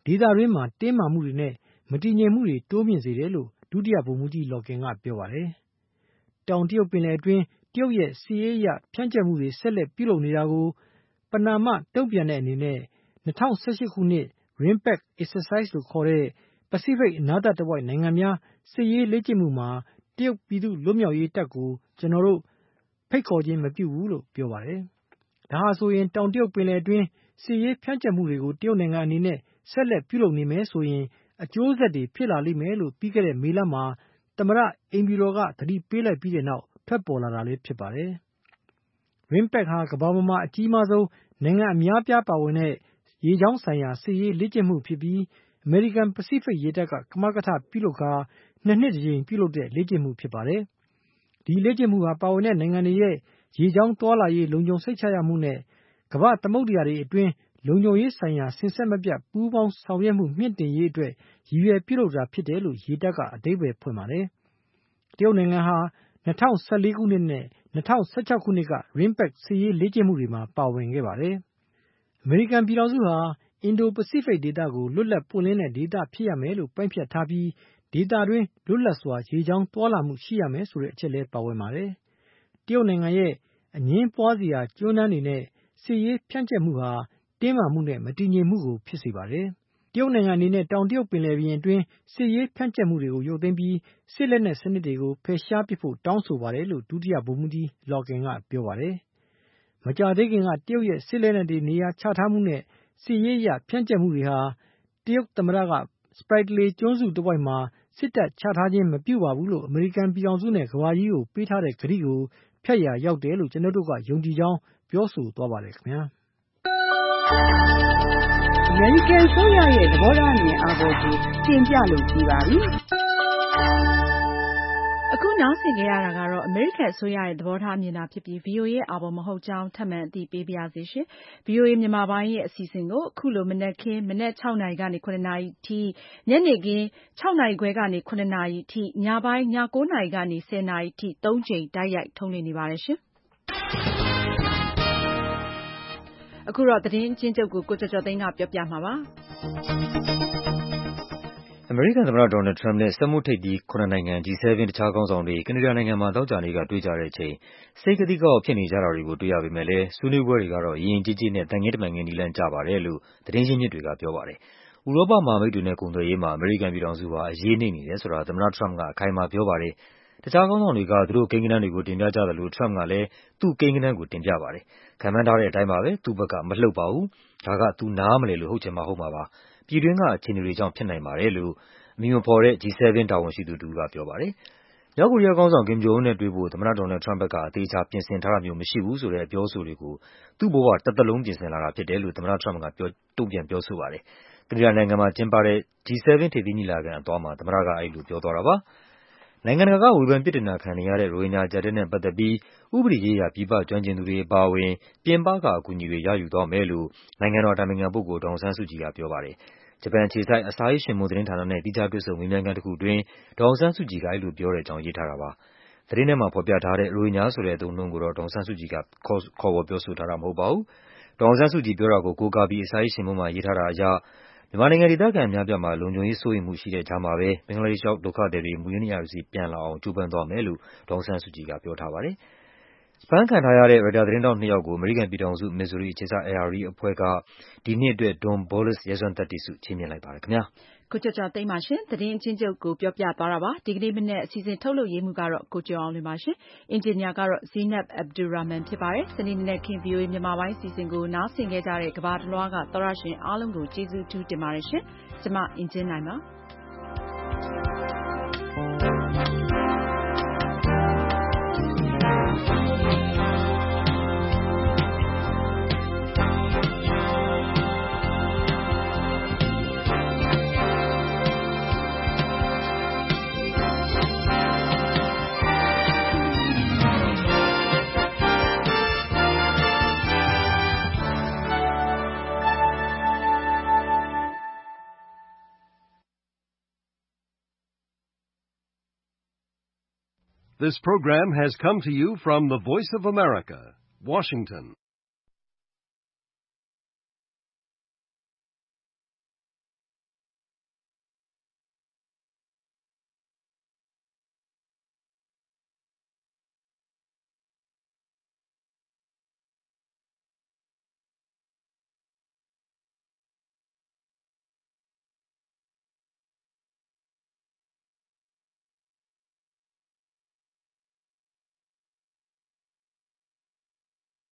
ဒေသတွင်းမှာတင်းမာမှုတွေနဲ့မတည်ငြိမ်မှုတွေတိုးမြင့်စေတယ်လို့ဒုတိယဗိုလ်မှူးကြီးလော်ကင်ကပြောပါတယ်။တောင်တရုတ်ပင်လယ်အတွင်းတရုတ်ရဲ့စစ်ရေးအရဖြန့်ကျက်မှုတွေဆက်လက်ပြုလုပ်နေတာကိုပနာမတုံ့ပြန်တဲ့အနေနဲ့၂၀၁၈ခုနှစ် RIMPAC exercise လို့ခေါ်တဲ့ပစိဖိတ်အနားတဝိုက်နိုင်ငံများစစ်ရေးလေ့ကျင့်မှုမှာတရုတ်ပြည်သူ့လွတ်မြောက်ရေးတပ်ကိုကျွန်တော်တို့ဖိတ်ခေါ်ခြင်းမပြုဘူးလို့ပြောပါတယ်။ဒါဟာဆိုရင်တောင်တရုတ်ပင်လယ်အတွင်းစစ်ရေးဖြန့်ကျက်မှုတွေကိုတရုတ်နိုင်ငံအနေနဲ့ဆက်လက်ပြုလုပ်နေမယ်ဆိုရင်အကျိုးဆက်တွေဖြစ်လာလိမ့်မယ်လို့ပြီးခဲ့တဲ့မေလမှာသမ္မတအိမ်ဖြူတော်ကသတိပေးလိုက်ပြီးတဲ့နောက်ထွက်ပေါ်လာတာလည်းဖြစ်ပါတယ်။ RIMPAC ဟာကမ္ဘာပေါ်မှာအကြီးမားဆုံးနိုင်ငံအများပြားပါဝင်တဲ့ရေကြောင်းဆိုင်ရာစစ်ရေးလေ့ကျင့်မှုဖြစ်ပြီးအမေရိကန်ပစိဖိတ်ရေတပ်ကကမကထပြုလုပ်ကာနှစ်နှစ်တစ်ကြိမ်ပြုလုပ်တဲ့လေ့ကျင့်မှုဖြစ်ပါတယ်။ဒီလေ့ကျင့်မှုဟာပါဝင်တဲ့နိုင်ငံတွေရဲ့ရေကြောင်းသွားလာရေးလုံခြုံစိတ်ချရမှုနဲ့ကမ္ဘာသမုဒ္ဒရာတွေအတွင်းလုံခြုံရေးဆိုင်ရာစဉ်ဆက်မပြတ်ပူးပေါင်းဆောင်ရွက်မှုမြင့်တင်ရေးအတွက်ရည်ရွယ်ပြုလုပ်တာဖြစ်တယ်လို့ရေတပ်ကအဓိပ္ပာယ်ဖွင့်ပါတယ်။တရုတ်နိုင်ငံဟာ၂၀၁၄ခုနှစ်နဲ့၂၀၁၆ခုနှစ်က RIMPAC စစ်ရေးလေ့ကျင့်မှုတွေမှာပါဝင်ခဲ့ပါတယ်။အမေရိကန်ပြည်ထောင်စုဟာအင်ဒိုပစိဖိတ်ဒေသကိုလွတ်လပ်ပွင့်လင်းတဲ့ဒေသဖြစ်ရမယ်လို့ပိုင်းဖြတ်ထားပြီးဒေသတွင်းလွတ်လပ်စွာရေကြောင်းသွားလာမှုရှိရမယ်ဆိုတဲ့အချက်လည်းပါဝင်ပါတယ်။တရုတ်နိုင်ငံရဲ့အငင်းပွားစရာကျွန်းတန်းတွေနဲ့စစ်ရေးဖြန့်ကျက်မှုဟာတင်းမာမှုနဲ့မတည်ငြိမ်မှုကိုဖြစ်စေပါတယ်။တရုတ်နိုင်ငံအနေနဲ့တောင်တရုတ်ပင်လယ်ပြင်အတွင်းစစ်ရေးဖြန့်ကျက်မှုတွေကိုရုပ်သိမ်းပြီးစစ်လက်နက်စနစ်တွေကိုဖယ်ရှားပစ်ဖို့တောင်းဆိုပါတယ်လို့ဒုတိယဗိုလ်မှူးကြီးလော်ကင်ကပြောပါတယ်။မကြာသေးခင်ကတရုတ်ရဲ့စစ်လက်နက်တွေနေရာချထားမှုနဲ့စစ်ရေးအရဖြန့်ကျက်မှုတွေဟာတရုတ်သမ္မတကစပရိုက်တလေကျွန်းစုတဝိုက်မှာစစ်တပ်ချထားခြင်းမပြုပါဘူးလို့အမေရိကန်ပြည်ထောင်စုနဲ့ကမ္ဘာကြီးကိုပေးထားတဲ့ကတိကိုဖျက်ရာရောက်တယ်လို့ကျွန်တော်တို့ကယုံကြည်ကြောင်းပြောဆိုသွားပါတယ်ခင်ဗျာ။အမေရိကန်ဆိုရရဲ့သဘောထားအမြင်အားပေါ်ကိုတင်ပြလို့ကြည်ပါပြီ။အခုနောက်ဆင်ကြရတာကတော့အမေရိကန်အစိုးရရဲ့သဘောထားမြင်တာဖြစ်ပြီး ဗီအိုအေ ရဲ့အာဘော်မဟုတ်ကြောင်းထပ်မံအသိပေးပါရစေရှင်။ ဗီအိုအေမြန်မာပိုင်းရဲ့အစီအစဉ်ကိုအခုလိုမနက်ခင်းမနက်၆နာရီကနေ၇နာရီထိညနေခင်း၆နာရီခွဲကနေ၇နာရီထိညပိုင်းည၉နာရီကနေ၁၀နာရီထိသုံးကြိမ်တိုက်ရိုက်ထုတ်လွှင့်နေပါတယ်ရှင်။အခုတော့သတင်းအကျဉ်းချုပ်ကိုကိုကျော်ကျော်သိန်းကပြောပြမှာပါ။အမေရိကန်သမ္မတဒေါ်နယ်ထရမ့်နဲ့စက်မှုထိပ်သီးခုနစ်နိုင်ငံ G ဆဲဗင် တခြားခေါင်းဆောင်တွေကနေဒါနိုင်ငံမှာသောကြာနေ့ကတွေ့ကြတဲ့အချိန်စိတ်ကသိကအောက်ဖြစ်နေကြတာတွေကိုတွေ့ရပေမဲ့လည်းဆွေးနွေးပွဲတွေကတော့ယဉ်ယဉ်ကျေးကျေးနဲ့သံခင်းတမန်ခင်းနည်းလမ်းကျပါတယ်လို့သတင်းရင်းမြစ်တွေကပြောပါတယ်။ဥရောပမဟာမိတ်တွေနဲ့ကုန်သွယ်ရေးမှာအမေရိကန်ပြည်ထောင်စုဟာအရေးနိမ့်နေတယ်ဆိုတာသမ္မတထရမ့်ကအခိုင်အမာပြောပါတယ်။တခြားခေါင်းဆောင်တွေကသူတို့ကိန်းဂဏန်းတွေကိုတင်ပြကြသလိုထရမ့်ကလည်းသူ့ကိန်းဂဏန်းကိုတင်ပြပါတယ်။ခန့်မှန်းထားတဲ့အတိုင်းပါပဲသူ့ဘက်ကမလှုပ်ပါဘူး။ဒါကသူနားမလည်လို့ဟုတ်ချင်မှဟုတ်မှာပါ။ပြည်တွင်းကအခြေအနေတွေကြောင့်ဖြစ်နိုင်ပါတယ်လို့အမည်မဖော်တဲ့ G ဆဲဗင် တာဝန်ရှိသူတဦးကပြောပါတယ်။မြောက်ကိုရီးယားခေါင်းဆောင် Kim Jong Un နဲ့တွေ့ဖို့သမ္မတဒေါ်နယ်ထရမ့်ဘက်ကအသေးချာပြင်ဆင်ထားတာမျိုးမရှိဘူးဆိုတဲ့အပြောအဆိုတွေကိုသူ့ဘဝတသက်လုံးပြင်ဆင်လာတာဖြစ်တယ်လို့သမ္မတထရမ့်ကပြောတုံ့ပြန်ပြောဆိုပါတယ်။ကနေဒါနိုင်ငံမှာကျင်းပတဲ့ G ဆဲဗင် ထိပ်သီးညီလာခံအသွားမှာသမ္မတကအဲဒီလိုပြောသွားတာပါ။နိုင်ငံတကာကဝေဖန်ပြစ်တင်တာခံနေရတဲ့ရိုဟင်ဂျာအကျပ်အတည်းနဲ့ပတ်သက်ပြီးဥပဒေရေးရာပြည်ပကျွမ်းကျင်သူတွေအပါအဝင်ပြင်ပကအကူအညီတွေရယူသွားမယ်လို့နိုင်ငံတော်အတိုင်ပင်ခံပုဂ္ဂိုလ်ဒေါ်အောင်ဆန်းစုကြည်ကပြောပါတယ်။ဂျပန်အခြေစိုက် Asahi Shimbun သတင်းဌာနနဲ့သီးခြားတွေ့ဆုံမေးမြန်းခန်းတခုအတွင်းဒေါ်အောင်ဆန်းစုကြည်ကအဲဒီလိုပြောတဲ့အကြောင်းရေးထားတာပါ။သတင်းထဲမှာဖော်ပြထားတဲ့ရိုဟင်ဂျာဆိုတဲ့အသုံးအနှုန်းကိုတော့ဒေါ်အောင်ဆန်းစုကြည်ကခေါ်ဝေါ်ပြောဆိုထားတာမဟုတ်ပါဘူး။ဒေါ်အောင်ဆန်းစုကြည်ပြောတာကိုကိုးကားပြီး Asahi Shimbun မှာရေးထားတာအရမြန်မာနိုင်ငံဒေသခံအများအပြားမှာလုံခြုံရေးစိုးရိမ်မှုရှိတဲ့ကြားမှာပဲဘင်္ဂလားဒေ့ရှ်ရောက်ဒုက္ခသည်တွေမူရင်းနေရာတွေဆီပြန်လာအောင်ကြိုးပမ်းသွားမယ်လို့ဒေါ်အောင်ဆန်းစုကြည်ကပြောထားပါတယ်။အဖမ်းခံထားရတဲ့ရိုက်တာသတင်းထောက်နှစ်ယောက်ကိုအမေရိကန်ပြည်ထောင်စုမစ်ဇူရီအခြေစိုက် N R A အဖွဲ့ကဒီနှစ်အတွက် Don Bolles ရဲစွမ်းသတ္တိဆုချီးမြှင့်လိုက်ပါတယ်ခင်ဗျာ။ကိုကျော်ကျော်သိန်းပါရှင်သတင်းအချင်းချုပ်ကိုပြောပြသွားတာပါဒီကနေ့မနေ့အစီအစဉ်ထုတ်လုပ်ရေးမှုကတော့ကိုကျော်အောင်လွင်ပါရှင်အင်ဂျင်နီယာကတော့ Zainab Abdulrahman ဖြစ်ပါတယ်စနေနေ့ခင် ဗီအိုအေ မြန်မာပိုင်းအစီအစဉ်ကိုနားဆင်ခဲ့ကြတဲ့ကမ္ဘာတစ်လွှားကသောရရှင်အားလုံးကိုကျေးဇူးအထူးတင်ပါတယ်ရှင်ကျမအင်ဂျင်နိုင်ပါ This program has come to you from the Voice of America, Washington.